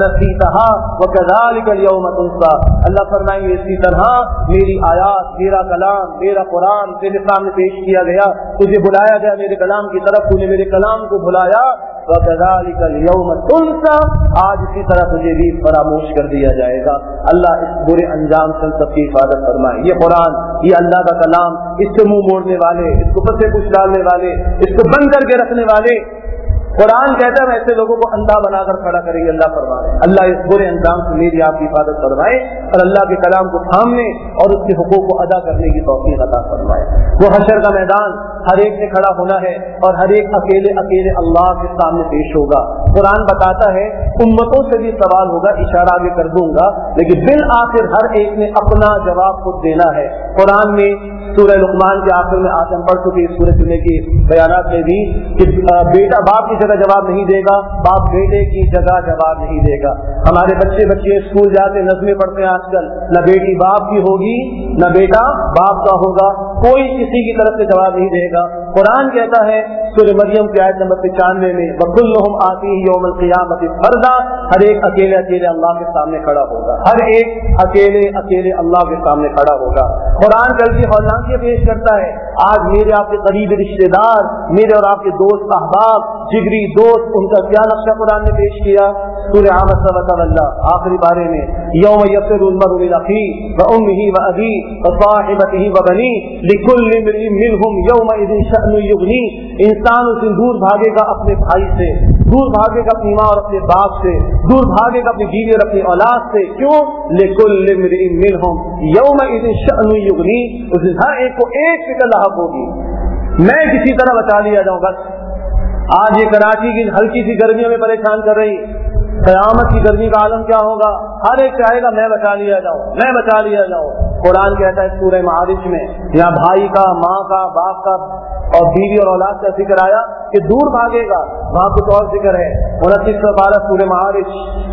فنسیتها وكذلك اليوم تنسى. اللہ فرمائیں گے اسی طرح میری آیات, میرا کلام, میرا قرآن تیرے سامنے پیش کیا گیا, تجھے بلایا گیا میرے کلام کی طرف, تو نے میرے کلام کو بھلایا. وَكَذَلِكَ الْيَوْمَ تُنْسَى, آج اسی طرح تجھے بھی فراموش کر دیا جائے گا. اللہ اس برے انجام سے سب کی حفاظت فرمائے. یہ قرآن, یہ اللہ کا کلام, اس سے منہ موڑنے والے, اس کو پسے کچھ ڈالنے والے, اس کو بند کر کے رکھنے والے, قرآن کہتا ہے ایسے لوگوں کو اندھا بنا کر کھڑا کریں گے. اللہ فرمائے اللہ اس برے انجام سے میری آپ کی حفاظت فرمائے, اور اللہ کے کلام کو تھامنے اور اس کے حقوق کو ادا کرنے کی توفیق عطا فرمائے. وہ حشر کا میدان ہر ایک سے کھڑا ہونا ہے, اور ہر ایک اکیلے اکیلے اللہ کے سامنے پیش ہوگا. قرآن بتاتا ہے امتوں سے بھی سوال ہوگا, اشارہ بھی کر دوں گا, لیکن بالآخر ہر ایک نے اپنا جواب خود دینا ہے. قرآن میں سورہ لقمان کے آخر میں آج ہم پڑھ چکے اس سورہ چنے کی بیانات میں بھی کہ بیٹا باپ کی جگہ جواب نہیں دے گا, باپ بیٹے کی جگہ جواب نہیں دے گا. ہمارے بچے بچے اسکول جاتے نظمیں پڑھتے ہیں آج کل, نہ بیٹی باپ کی ہوگی نہ بیٹا باپ کا ہوگا, کوئی کسی کی طرف سے جواب نہیں دے گا. قرآن کہتا ہے سورہ مریم کی آیت نمبر پچانوے میں وَكُلُّهُمْ آتِيهِ يَوْمَ الْقِيَامَةِ فَرْدًا, ہر ایک اکیلے اکیلے اللہ کے سامنے کھڑا ہوگا, ہر ایک اکیلے اکیلے اللہ کے سامنے کھڑا ہوگا. قرآن کل کی ہولناکیاں پیش کرتا ہے. آج میرے آپ کے قریبی رشتے دار, میرے اور آپ کے دوست احباب, جگری دوست, ان کا کیا نقشہ قرآن نے پیش کیا. سورہ عبس وتولى آخری بارے میں یوم یفر المرء من اخیہ وامہ وابیہ وصاحبتہ وبنیہ لکل امرئ منہم یومئذ شأن یغنیہ. انسان اس دن دور بھاگے گا اپنے بھائی سے, دور بھاگے گا اپنی ماں اور اپنے باپ سے, دور بھاگے گا اپنی بیوی اور اپنی اولاد سے. کیوں؟ لکل امرئ منہم یومئذ شأن یغنیہ, اس دن ہر ایک کو ایک فکر لاحق ہوگی, میں کسی طرح بچا لیا جاؤں. بس آج یہ کراچی کی ہلکی سی گرمیوں میں پریشان کر رہی, قیامت کی گرمی کا عالم کیا ہوگا. ہر ایک چاہے گا میں بچا لیا جاؤں, میں بچا لیا جاؤں. قرآن کہتا ہے سورہ معارج میں, یہاں بھائی کا, ماں کا, باپ کا اور بیوی اور اولاد کا ذکر آیا کہ دور بھاگے گا, وہاں کچھ اور ذکر ہے. انتیس سو بارہ سورہ معارج,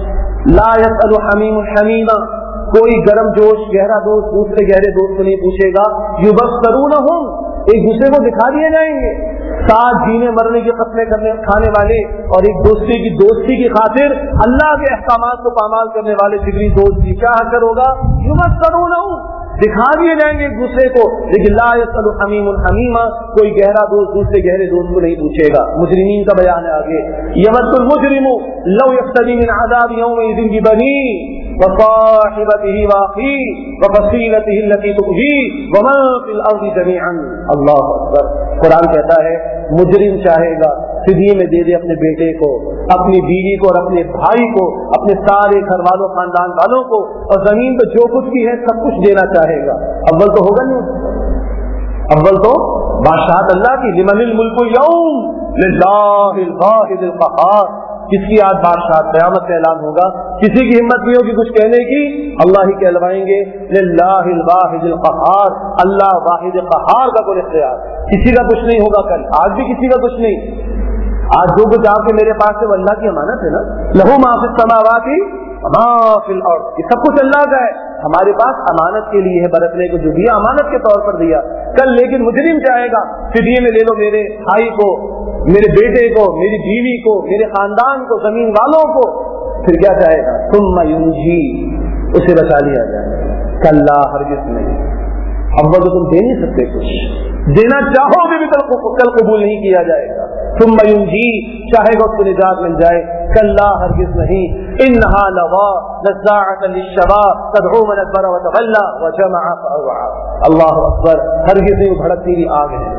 لا يسأل حمیم حمیما, کوئی گرم جوش گہرا دوست دوسرے گہرے دوست کو نہیں پوچھے گا. یبصرونہم, ایک دوسرے کو دکھا دیے جائیں گے. ساتھ جینے مرنے کی قسمیں کرنے کھانے والے اور ایک دوسرے کی دوستی کی خاطر اللہ کے احکامات کو پامال کرنے والے جگری دوست کی کیا حشر ہوگا؟ یمثلون دکھا دیے جائیں گے ایک دوسرے کو، لیکن لا یسأل حمیم حمیما، کوئی گہرا دوست دوسرے گہرے دوست کو نہیں پوچھے گا۔ مجرمین کا بیان ہے آگے، یود المجرم لو یفتدی من عذاب یومئذ ببنیہ وصاحبته واخیہ وفصیلته التي تؤویہ ومن فی الارض جميعا۔ اللہ اکبر۔ قرآن کہتا ہے مجرم چاہے گا فدیے میں دے دے اپنے بیٹے کو، اپنی بیوی کو اور اپنے بھائی کو، اپنے سارے گھر والوں خاندان والوں کو، اور زمین پہ جو کچھ بھی ہے سب کچھ دینا چاہے گا۔ اول تو ہوگا نہیں، اول تو بادشاہت اللہ کی، لمن الملک اليوم للہ الواحد القہار، کس کی آج بادشاہت؟ قیامت کا اعلان ہوگا، کسی کی ہمت نہیں ہوگی کچھ کہنے کی، اللہ ہی کہلوائیں گے للہ الواحد القہار، اللہ واحد قہار کا کوئی اختیار، کسی کا کچھ نہیں ہوگا کل، آج بھی کسی کا کچھ نہیں۔ آج جو کچھ آپ کے میرے پاس ہے وہ اللہ کی امانت ہے نا، لہو ما فی السماوات وما فی الارض، یہ سب کچھ اللہ کا ہے، ہمارے پاس امانت کے لیے ہے، برتنے کو جو دیا امانت کے طور پر دیا۔ کل لیکن مجرم چاہے گا فدیے میں لے لو میرے بھائی کو، میرے بیٹے کو، میری بیوی کو، میرے خاندان کو، زمین والوں کو، پھر کیا چاہے گا؟ ثم ینجی، اسے بچا لیا جائے گا۔ کلا ہرگز نہیں، اول تو تم دے نہیں سکتے، کچھ دینا چاہو گے بھی کل قبول نہیں کیا جائے گا۔ ثم ینجی، چاہے گا اس کو نجات مل جائے، کلا ہرگز نہیں، انہا لظی نزاعۃ للشوی تدعو من ادبر وتولى وجمع فاوعى۔ اللہ اکبر، ہرگز نہیں، بھڑکتی ہوئی آگ ہے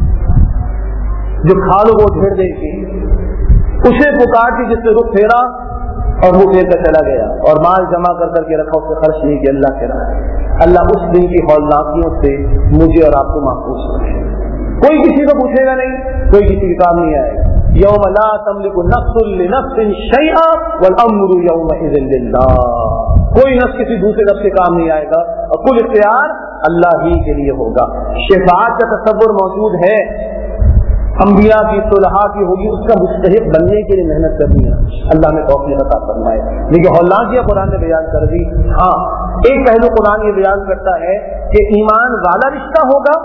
جو کھالوں کو ڈھیر دے گی، اسے پکار کی جس سے رخ پھیرا اور وہ پھیر کر چلا گیا، اور مال جمع کر کر کے رکھا، اس سے خرچ نہیں کیا، اللہ کے راہ۔ اللہ اس دن کی ہولناکیوں سے مجھے اور آپ کو محفوظ رکھے۔ کوئی کسی کو پوچھے گا نہیں، کوئی کسی کے کام نہیں آئے گا۔ یوم لا تملک نفس لنفس شیئا والامر یومئذ للہ، کوئی نفس کسی دوسرے نفس کے کام نہیں آئے گا، اور کل اختیار اللہ ہی کے لیے ہوگا۔ شفاعت کا تصور موجود ہے، انبیاء کی، صلحاء کی ہوگی، اس کا مستحق بننے کے لیے محنت کرنی ہے، اللہ نے توفیق عطا فرمائے۔ لیکن ہولناکیاں قرآن نے بیان کر دی۔ ہاں، ایک پہلو قرآن یہ بیان کرتا ہے کہ ایمان والا رشتہ ہوگا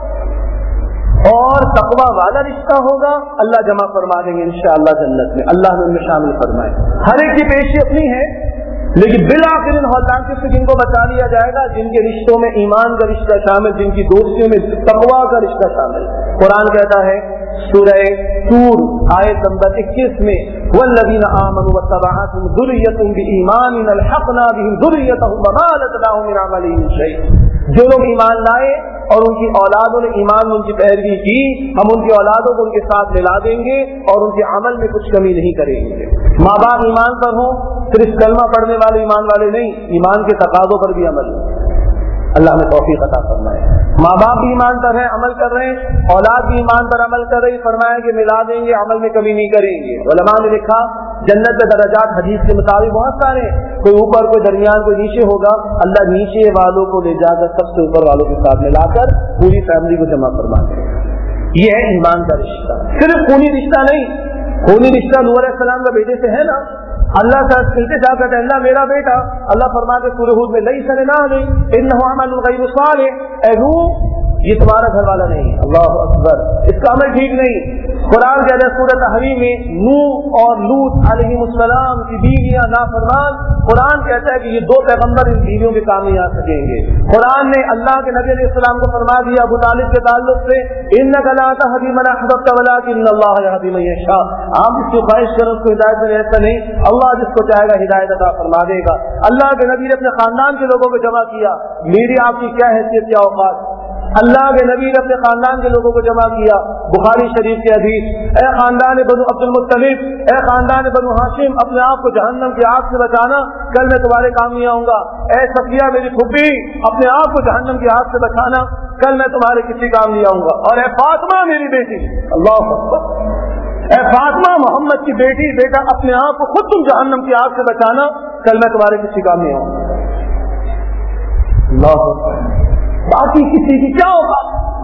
اور تقوی والا رشتہ ہوگا، اللہ جمع فرما دیں گے انشاءاللہ جنت میں، اللہ نے ان میں شامل فرمائے۔ ہر ایک کی پیشی اپنی ہے، لیکن بالآخر ان ہولناکیوں سے جن کو بچا لیا جائے گا، جن کے رشتوں میں ایمان کا رشتہ شامل، جن کی دوستیوں میں تقوی کا رشتہ شامل۔ قرآن کہتا ہے سورہ طور آیت نمبر اکیس میں، والذین آمنوا واتبعتهم ذریتهم بایمان الحقنا بهم ذریتهم وما لتناهم من عملهم شیء، جو لوگ ایمان لائے اور ان کی اولادوں نے ایمان میں ان کی پیروی کی، ہم ان کی اولادوں کو ان کے ساتھ ملا دیں گے اور ان کے عمل میں کچھ کمی نہیں کریں گے۔ ماں باپ ایمان پر ہوں، صرف کلمہ پڑھنے والے ایمان والے نہیں، ایمان کے تقاضوں پر بھی عمل، اللہ نے توفیق عطا فرمائے۔ ماں باپ بھی ایمان پر ہیں، عمل کر رہے ہیں، اولاد بھی ایمان پر عمل کر رہی، فرمایا کہ ملا دیں گے، عمل میں کمی نہیں کریں گے۔ علماء نے لکھا جنت کے درجات حدیث کے مطابق بہت سارے، کوئی اوپر، کوئی درمیان، کوئی نیچے ہوگا، اللہ نیچے والوں کو لے جا کر سب سے اوپر والوں کے ساتھ ملا کر پوری فیملی کو جمع فرما دے گا۔ یہ ہے ایمان کا رشتہ، صرف خونی رشتہ نہیں، خونی رشتہ نوح علیہ السلام کا بیٹے سے ہے نا، اللہ کا التجا کرتے ہیں، اللہ میرا بیٹا، اللہ فرماتے سورہ ہود میں لیس لنبی انہ عمل غیر صالح، اے نوح یہ تمہارا گھر والا نہیں، اللہ اکبر، اس کا عمل ٹھیک نہیں۔ قرآن کہتا ہے سورۃ تحریم میں نوح اور لوط علیہ السلام کی بیویاں نافرمان، قرآن کہتا ہے کہ یہ دو پیغمبر ان بیویوں کے کام نہیں آ سکیں گے۔ قرآن نے اللہ کے نبی علیہ السلام کو فرما دیا ابو طالب کے تعلق سے، انک لا تہدی من احببت ولکن اللہ یہدی من یشاء، آپ اس کی خواہش کرو اس کو ہدایت میں ایسا نہیں، اللہ جس کو چاہے گا ہدایت عطا فرما دے گا۔ اللہ کے نبی نے اپنے خاندان کے لوگوں کو جمع کیا، میری آپ کی کیا حیثیت، کیا اوقات، اللہ کے نبی نے اپنے خاندان کے لوگوں کو جمع کیا۔ بخاری شریف کے حدیث، اے خاندان بنو عبد المطلب، اے خاندان بنو ہاشم، اپنے آپ کو جہنم کی آگ سے بچانا، کل میں تمہارے کام نہیں آؤں گا۔ اے صفیہ میری پھوپھی، اپنے آپ کو جہنم کی آگ سے بچانا، کل میں تمہارے کسی کام نہیں آؤں گا۔ اور اے فاطمہ میری بیٹی، اللہ اکبر، اے فاطمہ محمد کی بیٹی، بیٹا اپنے آپ کو خود تم جہنم کی آگ سے بچانا، کل میں تمہارے کسی کام نہیں آؤں گا۔ اللہ اکبر، باقی کسی کی کیا ہوگا،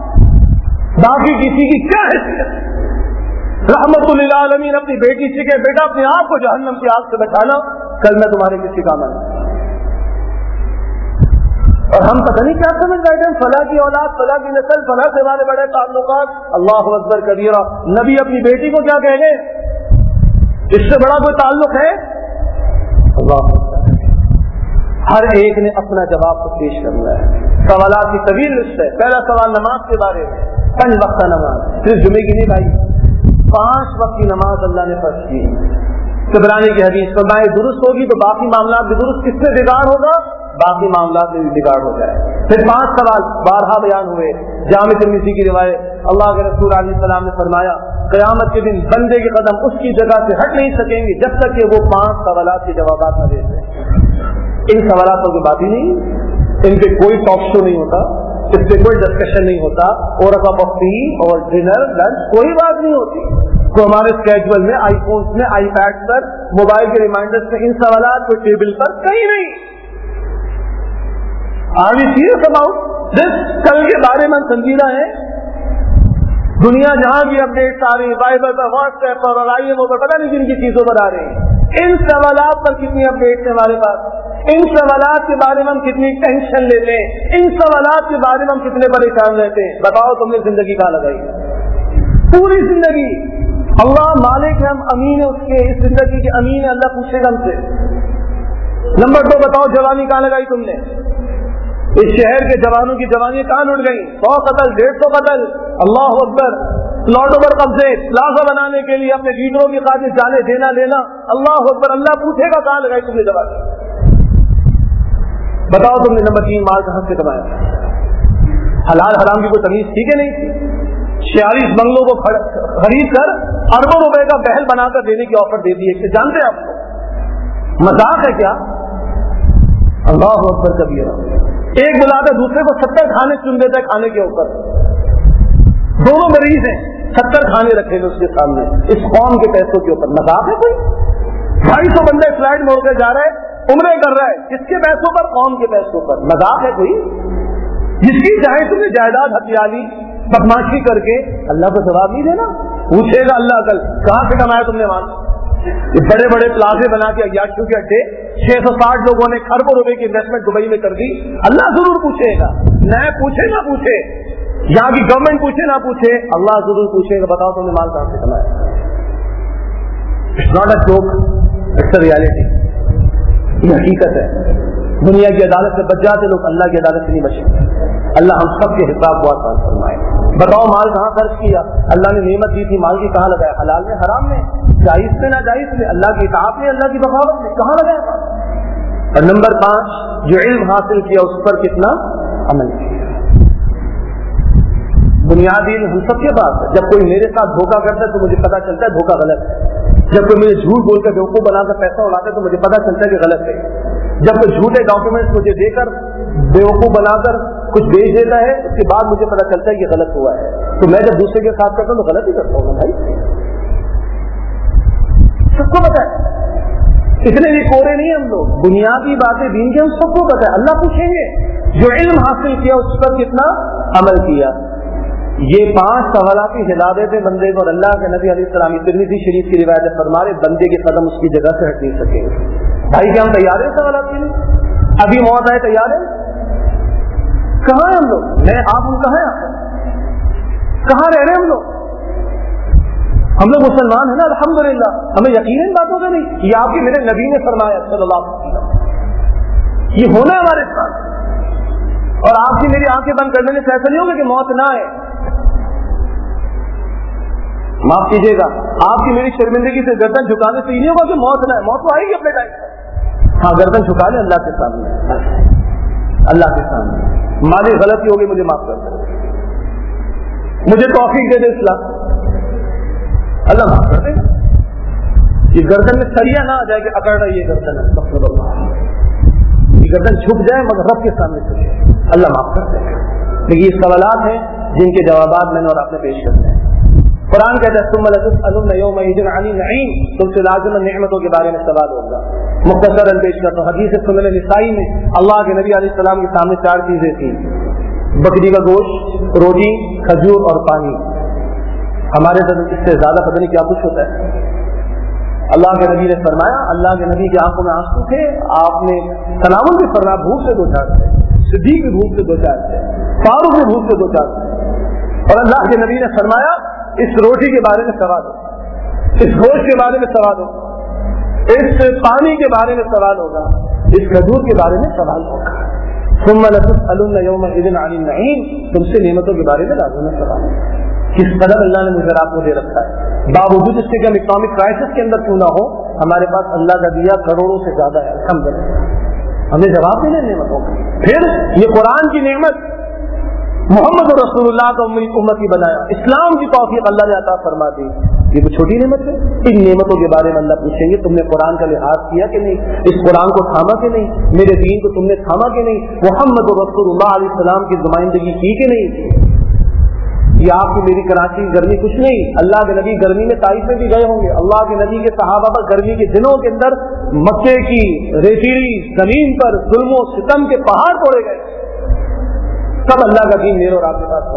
باقی کسی کی کیا حیثیت، رحمت للعالمین اپنی بیٹی سے کہ بیٹا اپنے آپ کو جہنم کی آگ سے بچانا، کل میں تمہارے کسی کام آنا۔ اور ہم پتہ نہیں کیا سمجھ بیٹھے ہیں، فلاں کی اولاد، فلاں کی نسل، فلاں سے ہمارے بڑے تعلقات. اللہ اکبر کبیرہ. نبی اپنی بیٹی کو کیا کہہ گئے؟ اس سے بڑا کوئی تعلق ہے؟ اللہ اکبر. ہر ایک نے اپنا جواب کو پیش کرنا ہے. سوالات کی طویل لسٹ ہے. پہلا سوال نماز کے بارے میں. پنج وقت نماز، صرف جمعے کی نہیں بھائی، پانچ وقت کی نماز اللہ نے فرض کی. طبرانی کی حدیث فرمائے درست ہوگی تو باقی معاملات بھی درست. کس سے بگاڑ ہوگا؟ باقی معاملات میں بھی بگاڑ ہو جائے. پھر پانچ سوال بارہا بیان ہوئے. جامع ترمذی کی روایت، اللہ کے رسول علیہ السلام نے فرمایا قیامت کے دن بندے کے قدم اس کی جگہ سے ہٹ نہیں سکیں گے جب تک کہ وہ پانچ سوالات کے جوابات نہ دے دیں. ان سوالاتوں کی بات ہی نہیں، ان پہ کوئی ٹاک شو نہیں ہوتا، اس پہ کوئی ڈسکشن نہیں ہوتا، اور کپ آف ٹی اور ڈنر لنچ کوئی بات نہیں ہوتی. تو ہمارے اسکیجول میں، آئی فونس میں، آئی پیڈ پر، موبائل کے ریمائنڈرز میں ان سوالات کو ٹیبل پر کہیں نہیں. Are we serious about this? کل کے بارے میں سنجیدہ ہے. دنیا جہاں بھی اپڈیٹس آ رہی ہے، وائبر پر، واٹس ایپ پر اور آئی ایم او پر، پتہ نہیں جن کی چیزوں پر آ رہی ہیں. ان سوالات پر کتنی اپڈیٹس ہیں ہمارے پاس؟ ان سوالات کے بارے میں ہم کتنی ٹینشن لیتے ہیں؟ ان سوالات کے بارے میں ہم کتنے پریشان رہتے ہیں؟ بتاؤ تم نے زندگی کہاں لگائی؟ پوری زندگی. اللہ مالک ہے، ہم امین ہے اس کے، اس زندگی کے امین ہے. اللہ پوچھے گا ہم سے. نمبر دو، بتاؤ جوانی کہاں لگائی تم نے؟ اس شہر کے جوانوں کی جوانی کہاں لٹ گئی؟ سو قتل، ڈیڑھ سو قتل. اللہ اکبر. پلاٹوں پر قبضے، پلازا بنانے کے لیے اپنے لیڈروں کی خاطر جانے دینا لینا. اللہ اکبر. اللہ پوچھے گا کہاں لگائی تم نے جوانی. بتاؤ تم نے نمبر تین مال کہاں سے کمایا؟ حلال حرام کی کوئی تمیز تھی کہ نہیں تھی؟ چھیالیس بنگلوں کو خرید کر اربوں روپے کا محل بنا کر دینے کی آفر دے دی ہے. جانتے ہیں آپ کو مذاق ہے کیا؟ اللہ اکبر کبیرہ. ایک بلاتا دوسرے کو ستر کھانے چن دیتا ہے کھانے کے اوپر. دونوں مریض ہیں، ستر کھانے رکھے ہوئے اس کے سامنے اس قوم کے پیسوں کے اوپر. مذاق ہے کوئی؟ ڈھائی سو بندے فلائٹ موڑ کے جا رہے ہیں، عمرے کر رہا ہے، کس کے پیسوں پر؟ قوم کے پیسوں پر. مذاق ہے کوئی؟ جس کی چاہے تم نے جائیداد ہتھیا لی بدماشی کر کے، اللہ کو جواب نہیں دینا. پوچھے گا اللہ کل کہاں سے کمایا تم نے مال؟ یہ بڑے بڑے پلازے بنا کے عیاشیوں کے اڈے، چھ سو ساٹھ لوگوں نے کھربوں روپے کی انویسٹمنٹ دبئی میں کر دی. اللہ ضرور پوچھے گا. نہ پوچھے نہ پوچھے، یہاں کی گورنمنٹ پوچھے نہ پوچھے، اللہ ضرور پوچھے گا بتاؤ تم نے مال کہاں سے کمایا. It's not a joke, it's a reality. یہ حقیقت ہے. دنیا کی عدالت سے بچ جاتے لوگ، اللہ کی عدالت سے نہیں بچے. اللہ ہم سب کے حساب کو آسان فرمائے. بتاؤ مال کہاں خرچ کیا؟ اللہ نے نعمت دی تھی، مال کی کہاں لگایا؟ حلال میں، حرام میں، جائز میں، ناجائز میں، اللہ کی اطاعت میں، اللہ کی بغاوت میں، کہاں لگایا؟ اور نمبر پانچ، جو علم حاصل کیا اس پر کتنا عمل کیا. بنیادی علم ہم سب کے پاس ہے. جب کوئی میرے ساتھ دھوکہ کرتا ہے تو مجھے پتا چلتا ہے دھوکہ غلط ہے. جب کوئی مجھے جھوٹ بول کر بیوقوف بنا کر پیسہ اڑاتا ہے تو مجھے پتا چلتا ہے کہ غلط ہے. جب کوئی جھوٹے ڈاکومنٹس مجھے دے کر بیوقوف بنا کر کچھ بیچ دیتا ہے اس کے بعد مجھے پتا چلتا ہے کہ غلط ہوا ہے. تو میں جب دوسرے کے ساتھ کرتا ہوں تو غلط ہی کرتا ہوں بھائی. سب کو پتا ہے، اتنے بھی کورے نہیں ہم لوگ. بنیادی باتیں دین کی ہم سب کو پتا ہے. اللہ پوچھیں گے جو علم حاصل کیا اس پر کتنا عمل کیا. یہ پانچ سوالات کی ہدایت بندے کو، اور اللہ کے نبی علیہ السلام ترمذی شریف کی روایت فرمارے بندے کے قدم اس کی جگہ سے ہٹ نہیں سکیں گے. بھائی کیا ہم تیار ہیں سوالات کے لیے؟ ابھی موت آئے تیار ہیں؟ کہاں ہیں ہم لوگ؟ میں آپ ہم کہاں ہیں؟ کہاں رہ رہے ہیں ہم لوگ؟ ہم لوگ مسلمان ہیں نا الحمدللہ. ہمیں یقین ان باتوں کا نہیں. یہ آپ کے میرے نبی نے فرمایا صلی اللہ علیہ وسلم. یہ ہونا ہے ہمارے ساتھ. اور آپ کی میری آنکھیں بند کرنے سے ایسا نہیں ہوگا کہ موت نہ آئے. معاف کیجیے گا، آپ کی میری شرمندگی سے گردن جھکانے سے یہ نہیں ہوگا کہ موت نہ آئے. موت تو آئے گی اپنے ٹائم پر. ہاں گردن جھکا لیں اللہ کے سامنے، اللہ کے سامنے. مالی غلطی ہوگی مجھے معاف کر دیں، مجھے توفیق دے دے اسلام، اللہ معاف کر دے. یہ گردن میں سریا نہ آ جائے کہ اکڑ رہی ہے گردن ہے، یہ گردن جھک جائے مگر رب کے سامنے سے اللہ معاف کر دے. لیکن یہ سوالات ہیں جن کے جوابات میں نے اور آپ نے پیش کرنے ہیں. قرآن کہتا ہے ثم لتسألن یومئذ عن النعیم، تم سے لازم نعمتوں کے بارے میں سوال ہوگا. مختصراً پیش کرتا ہوں. حدیث سنن نسائی میں اللہ کے نبی علیہ السلام کے سامنے چار چیزیں تھیں: بکری کا گوشت، روٹی، کھجور اور پانی. ہمارے ساتھ اس سے زیادہ پتہ نہیں کیا کچھ ہوتا ہے. اللہ کے نبی نے فرمایا، اللہ کے نبی کی آنکھوں میں آنسو تھے، آپ نے تناول بھی فرمایا، بھوک سے دو چار تھے. صدیق بھی بھوک سے دو چار تھے, فاروق بھی بھوک سے دو چار تھے. اور اللہ کے نبی نے فرمایا اس روٹی کے بارے میں سوال ہو, اس گوشت کے بارے میں سوال ہو, اس پانی کے بارے میں سوال ہوگا, اس کھجور کے بارے میں سوال ہوگا. ثم لتسألن يومئذ عن النعيم, تم سے نعمتوں کے بارے میں لازم سوال ہوگا. کس قدر اللہ نے مجھے آپ کو دے رکھا ہے, باوجود اس کے کہ ہم اکنامک کرائسس کے اندر کیوں نہ ہو, ہمارے پاس اللہ کا دیا کروڑوں سے زیادہ ہے. الحمدللہ ہمیں جواب دینا نعمتوں کا. پھر یہ قرآن کی نعمت, محمد رسول اللہ کو امتی بنایا, اسلام کی توفیق اللہ نے عطا فرما دی, یہ کوئی چھوٹی نعمت ہے. ان نعمتوں کے بارے میں اللہ پوچھیں گے تم نے قرآن کا لحاظ کیا کہ نہیں, اس قرآن کو تھاما کہ نہیں, میرے دین کو تم نے تھاما کہ نہیں, محمد رسول اللہ علیہ السلام کی نمائندگی کی کہ نہیں. یہ آپ کی میری کراچی گرمی کچھ نہیں, اللہ کے نبی گرمی میں طائف میں بھی گئے ہوں گے, اللہ کے نبی کے صحابہ پر گرمی کے دنوں کے اندر مکے کی ریتیلی زمین پر ظلم و ستم کے پہاڑ توڑے گئے, تب اللہ کا دین میرے اور آپ کے پاس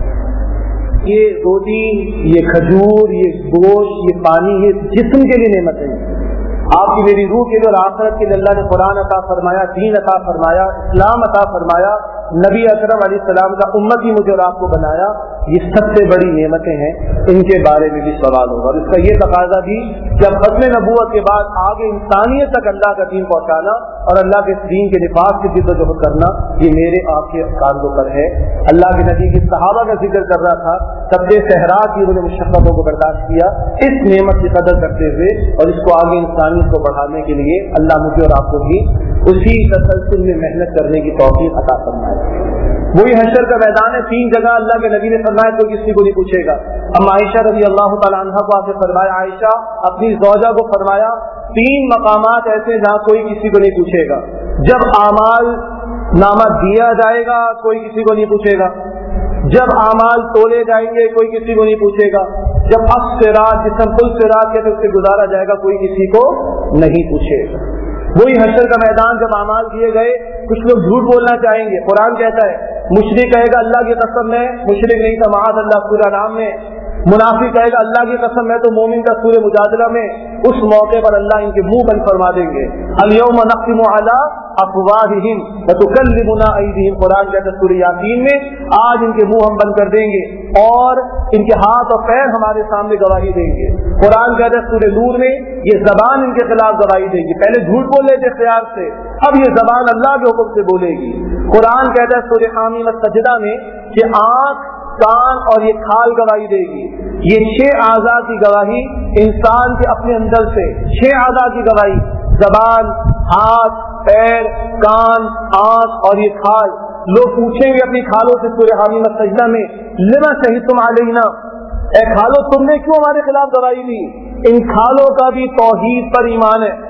پہنچا. یہ روٹی, یہ کھجور, یہ گوشت, یہ پانی, یہ جسم کے لیے نعمت ہے. آپ کی میری روح کے لیے اور آخرت کے لیے اللہ نے قرآن عطا فرمایا, دین عطا فرمایا, اسلام عطا فرمایا, نبی اکرم علیہ السلام کا امتی مجھے اور آپ کو بنایا. یہ سب سے بڑی نعمتیں ہیں, ان کے بارے میں بھی سوال ہوگا. اور اس کا یہ تقاضا بھی جب ختم نبوت کے بعد آگے انسانیت تک اللہ کا دین پہنچانا اور اللہ کے دین کے نفاذ کی جد و جہد کرنا, یہ میرے آپ کے کاندھوں پر ہے. اللہ کے نبی کی صحابہ کا ذکر کر رہا تھا, تب سے صحرا کی انہوں نے مشقتوں کو برداشت کیا, اس نعمت کی قدر کرتے ہوئے اور اس کو آگے انسانیت کو بڑھانے کے لیے اللہ مجھے اور آپ کو بھی اسی تسلسل میں محنت کرنے کی توفیق عطا فرمائے. وہی حشر کا میدان ہے, تین جگہ اللہ کے نبی نے فرمایا کوئی کسی کو نہیں پوچھے گا. اب عائشہ رضی اللہ تعالیٰ عنہ کو آ کے فرمایا, عائشہ اپنی زوجہ کو فرمایا تین مقامات ایسے جہاں کوئی کسی کو نہیں پوچھے گا. جب اعمال نامہ دیا جائے گا کوئی کسی کو نہیں پوچھے گا, جب اعمال تولے جائیں گے کوئی کسی کو نہیں پوچھے گا, جب الصراط جسم پل صراط کے سے گزارا جائے گا کوئی کسی کو نہیں پوچھے گا. وہی حشر کا میدان جب اعمال دیے گئے, کچھ لوگ جھوٹ بولنا چاہیں گے. قرآن کہتا ہے مشرک کہے گا اللہ کی قسم میں مشرک نہیں تھا معاذ اللہ سورہ نام میں, منافق کہے گا اللہ کی قسم میں تو مومن کا سورہ مجادلہ میں. اس موقع پر اللہ ان کے منہ بند فرما دیں گے. الیوم نختم علی افواہہم وتکلمنا ایدیہم, قرآن کہتا ہے سورہ یاسین میں, آج ان کے منہ ہم بند کر دیں گے اور ان کے ہاتھ اور پیر ہمارے سامنے گواہی دیں گے. قرآن کہتا ہے سورہ نور میں یہ زبان ان کے خلاف گواہی دے گی. پہلے جھوٹ بول رہے تھے اختیار سے, اب یہ زبان اللہ کے حکم سے بولے گی. قرآن کہتا ہے سورہ حامیم السجدہ میں کہ آنکھ, کان اور یہ کھال گواہی دے گی. یہ چھ اعضاء کی گواہی انسان کے اپنے اندر سے, چھ اعضاء کی گواہی, زبان, ہاتھ, پیر, کان, آنکھ اور یہ کھال. لوگ پوچھیں گے اپنی کھالوں سے سورہ حامیم السجدہ میں لما شہدتم علینا, اے کھالو تم نے کیوں ہمارے خلاف گواہی دی. ان کھالوں کا بھی توحید پر ایمان ہے.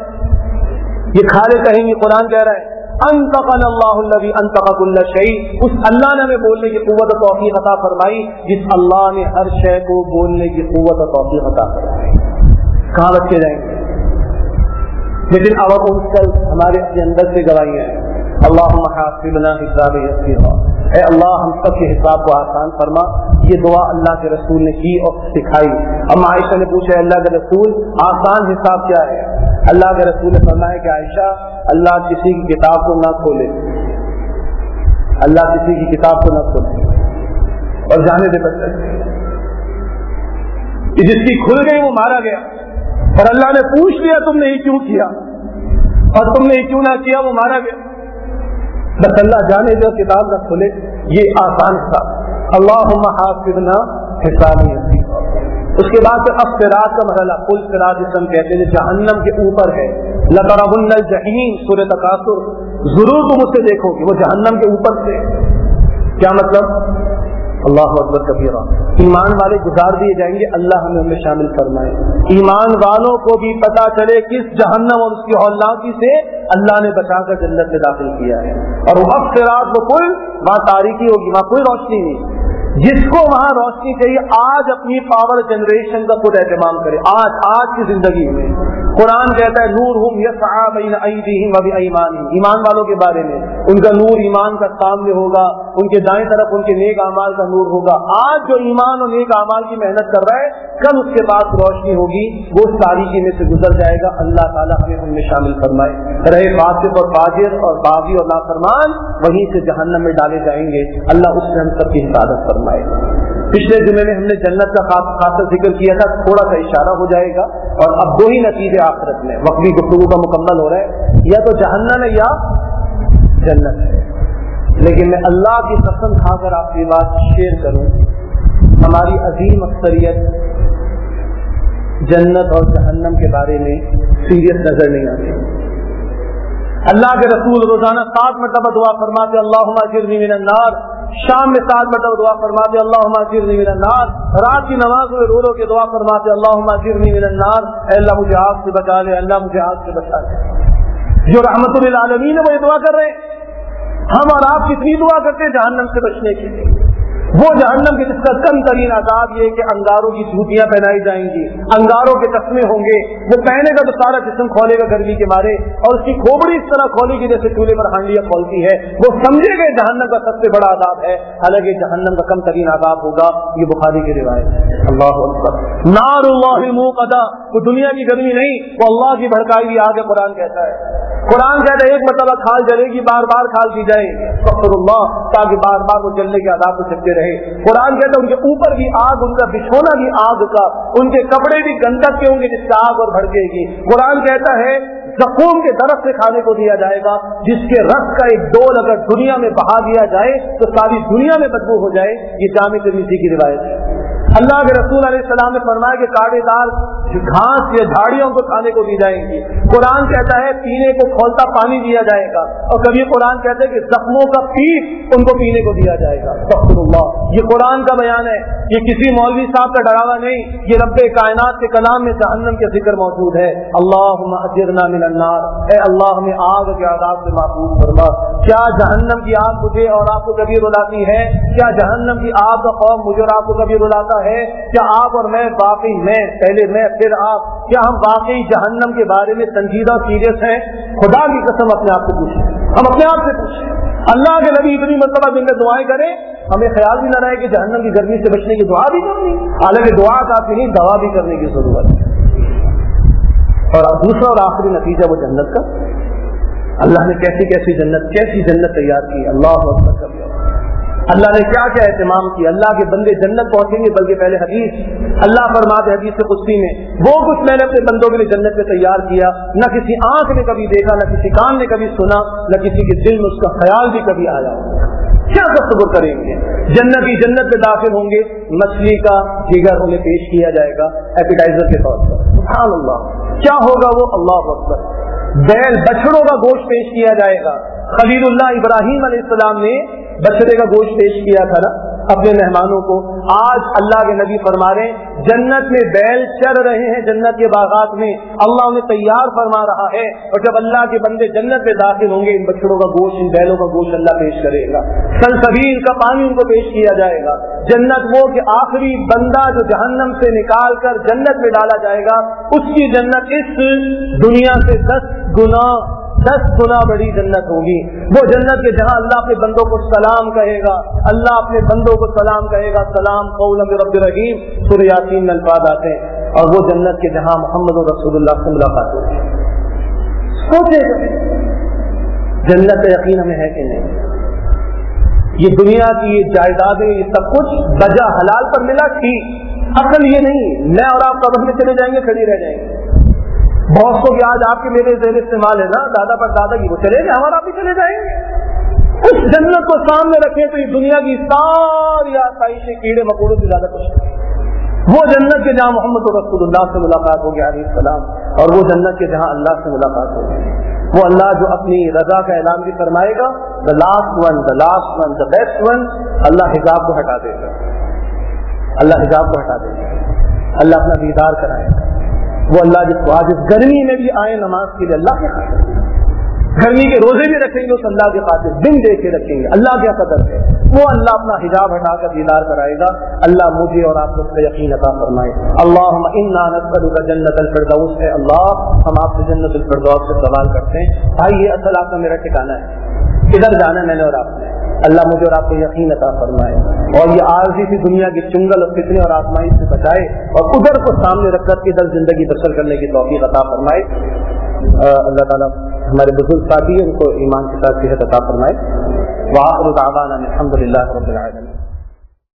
یہ کھالے کہیں گے, قرآن کہہ رہا ہے انطقنا اللہ الذی انطق کل شیء, اس اللہ نے ہمیں بولنے کی قوت و توفیق عطا فرمائی جس اللہ نے ہر شے کو بولنے کی قوت و توفیق عطا فرمائی. کہاں بچے جائیں گے, لیکن اب ان کل ہمارے اپنے اندر سے گواہیاں ہیں. اللہم حاسبنا حسابا یسیرا, اے اللہ ہم سب کے حساب کو آسان فرما. یہ دعا اللہ کے رسول نے کی اور سکھائی. اب عائشہ نے پوچھا اللہ کے رسول آسان حساب کیا ہے؟ اللہ کے رسول نے فرمایا کہ عائشہ اللہ کسی کی کتاب کو نہ کھولے, اللہ کسی کی کتاب کو نہ کھولے اور جانے دے بچے. جس کی کھل گئی وہ مارا گیا, اور اللہ نے پوچھ لیا تم نے ہی کیوں کیا, اور تم نے ہی کیوں نہ کیا, وہ مارا گیا. بس اللہ جانے دے کتاب نہ کھولے, یہ آسان تھا. اللہم حافظنا حسابا یسیرا. اس کے بعد پھر اب صراط کا مرحلہ, پل صراط جس ہم کہتے ہیں جہنم کے اوپر ہے. لترون الجحیم سورہ تکاثر, ضرور تم اسے دیکھو گے, وہ جہنم کے اوپر سے. کیا مطلب؟ اللہ اکبر کبیرہ. ایمان والے گزار دیے جائیں گے, اللہ ہمیں ان میں شامل فرمائے. ایمان والوں کو بھی پتا چلے کس جہنم اور اس کی ہولناکی سے اللہ نے بچا کر جنت میں داخل کیا ہے. اور وہ اب صراط وہ پل, وہاں تاریکی ہوگی, وہاں کوئی روشنی نہیں. جس کو وہاں روشنی چاہیے آج اپنی پاور جنریشن کا خود اہتمام کرے, آج آج کی زندگی میں. قرآن کہتا ہے نورہم یسعی بین ایدیہم و بایمانہم، ایمان والوں کے بارے میں ان کا نور ایمان کا سامنے ہوگا، ان کے دائیں طرف ان کے نیک اعمال کا نور ہوگا۔ آج جو ایمان اور نیک اعمال کی محنت کر رہا ہے کل اس کے پاس روشنی ہوگی، وہ اس تاریکی میں سے گزر جائے گا۔ اللہ تعالیٰ ہمیں ان میں شامل فرمائے۔ رہے فاسق اور فاجر اور باغی اور نافرمان وہیں سے جہنم میں ڈالے جائیں گے، اللہ اس سے ہم سب کی حفاظت فرمائے۔ پچھلے جمعے میں ہم نے جنت کا خاصا ذکر کیا تھا، تھوڑا سا اشارہ ہو جائے گا، اور اب دو ہی نتیجے آخرت میں وقتی گفتگو کا مکمل ہو رہا ہے، یا تو جہنم ہے یا جنت ہے۔ لیکن میں اللہ کی قسم کھا کر آپ کی بات شیئر کروں، ہماری عظیم اکثریت جنت اور جہنم کے بارے میں سیریس نظر نہیں آتی۔ اللہ کے رسول روزانہ سات مرتبہ دعا فرماتے اللہم اجرنی من النار، شام میں سات مرتبہ دعا فرماتے اللہم اجرنی من النار، رات کی نماز میں رو رو کے دعا فرماتے اللہم اجرنی من النار، اے اللہ مجھے آگ سے بچا لے، اللہ مجھے آگ سے بچا لے۔ جو رحمت للعالمین ہے وہ یہ دعا کر رہے ہیں، ہم اور آپ کتنی دعا کرتے ہیں جہنم سے بچنے کے لیے؟ وہ جہنم کے جس کا کم ترین عذاب یہ کہ انگاروں کی جوتیاں پہنائی جائیں گی، انگاروں کے چشمے ہوں گے، وہ پہنے کا تو سارا جسم کھولے گا گرمی کے مارے، اور اس کی کھوپڑی اس طرح کھولے گی جیسے چولہے پر ہانڈیاں کھولتی ہے، وہ سمجھے گئے جہنم کا سب سے بڑا عذاب ہے، حالانکہ جہنم کا کم ترین عذاب ہوگا۔ یہ بخاری کی روایت ہے۔ اللہ اکبر۔ نار اللہ الموقدہ، وہ دنیا کی گرمی نہیں، وہ اللہ کی بھڑکائی ہوئی آگ ہے۔ قرآن کہتا ہے قرآن کہتا ہے ایک مرتبہ کھال جلے گی، بار بار کھال کی جائے استغفر اللہ، تاکہ بار بار وہ جلنے کے عذاب کو چکتے رہے۔ قرآن کہتا ہے ان کے اوپر بھی آگ، ان کا بچھونا بھی آگ کا، ان کے کپڑے بھی گندک کے ہوں گے جس سے آگ اور بھڑکے گی۔ قرآن کہتا ہے زقوم کے درخت سے کھانے کو دیا جائے گا، جس کے رس کا ایک ڈول اگر دنیا میں بہا دیا جائے تو ساری دنیا میں بدبو ہو جائے۔ یہ جامع ترمذی کی روایت ہے۔ اللہ کے رسول علیہ السلام نے فرمایا کہ کانٹے دار گھاس یا جھاڑیوں کو کھانے کو دی جائیں گی۔ قرآن کہتا ہے پینے کو کھولتا پانی دیا جائے گا، اور کبھی قرآن کہتا ہے کہ زخموں کا پیپ ان کو پینے کو دیا جائے گا۔ استغفر اللہ، یہ قرآن کا بیان ہے، یہ کسی مولوی صاحب کا ڈراوا نہیں، یہ رب کائنات کے کلام میں جہنم کے ذکر موجود ہے۔ اللہم اجرنا من النار، اے اللہ ہمیں آگ کے عذاب سے محفوظ فرما۔ کیا جہنم کی آگ مجھے اور آپ کو کبھی رلاتی ہے؟ کیا جہنم کی آگ کا خوف مجھے اور آپ کو کبھی رلاتا ہے؟ کیا آپ اور میں واقعی میں پہلے میں پھر آپ کیا ہم واقعی جہنم کے بارے میں سنجیدہ سیریس ہیں؟ خدا کی قسم اپنے آپ سے پوچھیں، ہم اپنے آپ سے پوچھیں۔ اللہ کے نبی اتنی مرتبہ دن میں دعائیں کریں، ہمیں خیال بھی نہ رہے کہ جہنم کی گرمی سے بچنے کی دعا بھی کرنی، حالانکہ دعا کافی نہیں، دوا بھی کرنے کی ضرورت ہے۔ اور دوسرا اور آخری نتیجہ وہ جنت کا، اللہ نے کیسی کیسی جنت کیسی جنت تیار کی، اللہ اکبر کبھی اللہ نے کیا کیا اہتمام کیا۔ اللہ کے بندے جنت پہنچیں گے، بلکہ پہلے حدیث اللہ فرماتے حدیث قدسی میں وہ کچھ میں نے اپنے بندوں کے لیے جنت میں تیار کیا نہ کسی آنکھ نے کبھی دیکھا، نہ کسی کان نے کبھی سنا، نہ کسی کے دل میں اس کا خیال بھی کبھی آیا۔ کیا تصور کریں گے؟ جنتی جنت میں داخل ہوں گے، مچھلی کا جگر انہیں پیش کیا جائے گا ایپیٹائزر کے طور پر، سبحان اللہ۔ کیا ہوگا وہ؟ اللہ اکبر۔ بیل بچڑوں کا گوشت پیش کیا جائے گا۔ خلیل اللہ ابراہیم علیہ السلام نے بچڑے کا گوشت پیش کیا تھا نا اپنے مہمانوں کو۔ آج اللہ کے نبی فرما رہے ہیں جنت میں بیل چر رہے ہیں، جنت کے باغات میں اللہ انہیں تیار فرما رہا ہے، اور جب اللہ کے بندے جنت میں داخل ہوں گے ان بچڑوں کا گوشت، ان بیلوں کا گوشت اللہ پیش کرے گا۔ سلسبیل کا پانی ان کو پیش کیا جائے گا۔ جنت وہ کہ آخری بندہ جو جہنم سے نکال کر جنت میں ڈالا جائے گا، اس کی جنت اس دنیا سے دس گنا دس گنا بڑی جنت ہوگی۔ وہ جنت کے جہاں اللہ اپنے بندوں کو سلام کہے گا، اللہ اپنے بندوں کو سلام کہے گا، سلام قولا من رب رحیم، سورہ یاسین میں الفاظ آتے ہیں۔ اور وہ جنت کے جہاں محمد رسول اللہ سے ملاقات ہوگی۔ سوچے جنت یقین ہمیں ہے کہ نہیں؟ یہ دنیا کی یہ جائیدادیں یہ سب کچھ بجا حلال پر ملا ٹھیک، اصل یہ نہیں میں اور آپ قبر میں چلے جائیں گے، کھڑی رہ جائیں گے۔ بہت کو کہ آج آپ کے میرے ذہن استعمال ہے نا، دادا پر دادا کی وہ چلے گئے، ہمارا بھی چلے جائیں گے۔ اس جنت کو سامنے رکھیں تو یہ دنیا کی ساری آسائشیں کیڑے مکوڑوں سے زیادہ کچھ نہیں۔ وہ جنت کے جہاں محمد رسول اللہ سے ملاقات ہوگی علیہ السلام، اور وہ جنت کے جہاں اللہ سے ملاقات ہوگی۔ وہ اللہ جو اپنی رضا کا اعلان بھی فرمائے گا، the last one the last one the best one, اللہ حجاب کو ہٹا دے گا، اللہ حجاب کو ہٹا دے گا، اللہ اپنا دیدار کرائے گا۔ وہ اللہ جس کو آج اس گرمی میں بھی آئے نماز کے لیے اللہ کے خاطر، گرمی کے روزے بھی رکھیں گے اس اللہ کے خاطر، دن دے کے رکھیں گے، اللہ کیا قدر ہے۔ وہ اللہ اپنا حجاب ہٹا کر دیدار کرائے گا. اللہ مجھے اور آپ کو اس کا یقین عطا فرمائے. اللہم انا نسألک جنت الفردوس. ہے اللہ ہم آپ سے جنت الفردوس سے سوال کرتے ہیں. بھائی یہ اصل آپ کا میرا ٹھکانہ ہے, ادھر جانا میں نے اور آپ نے. اللہ مجھے اور آپ کو یقین عطا فرمائے اور یہ عارضی سی دنیا کی چنگل اور فتنے اور آزمائش سے بچائے اور ادھر کو سامنے رکھ کر ادھر زندگی بسر کرنے کی توفیق عطا فرمائے. اللہ تعالیٰ ہمارے بزرگ ساتھی ان کو ایمان کے ساتھ صحت عطا فرمائے. وآخر دعوانا الحمد للہ رب العالمین.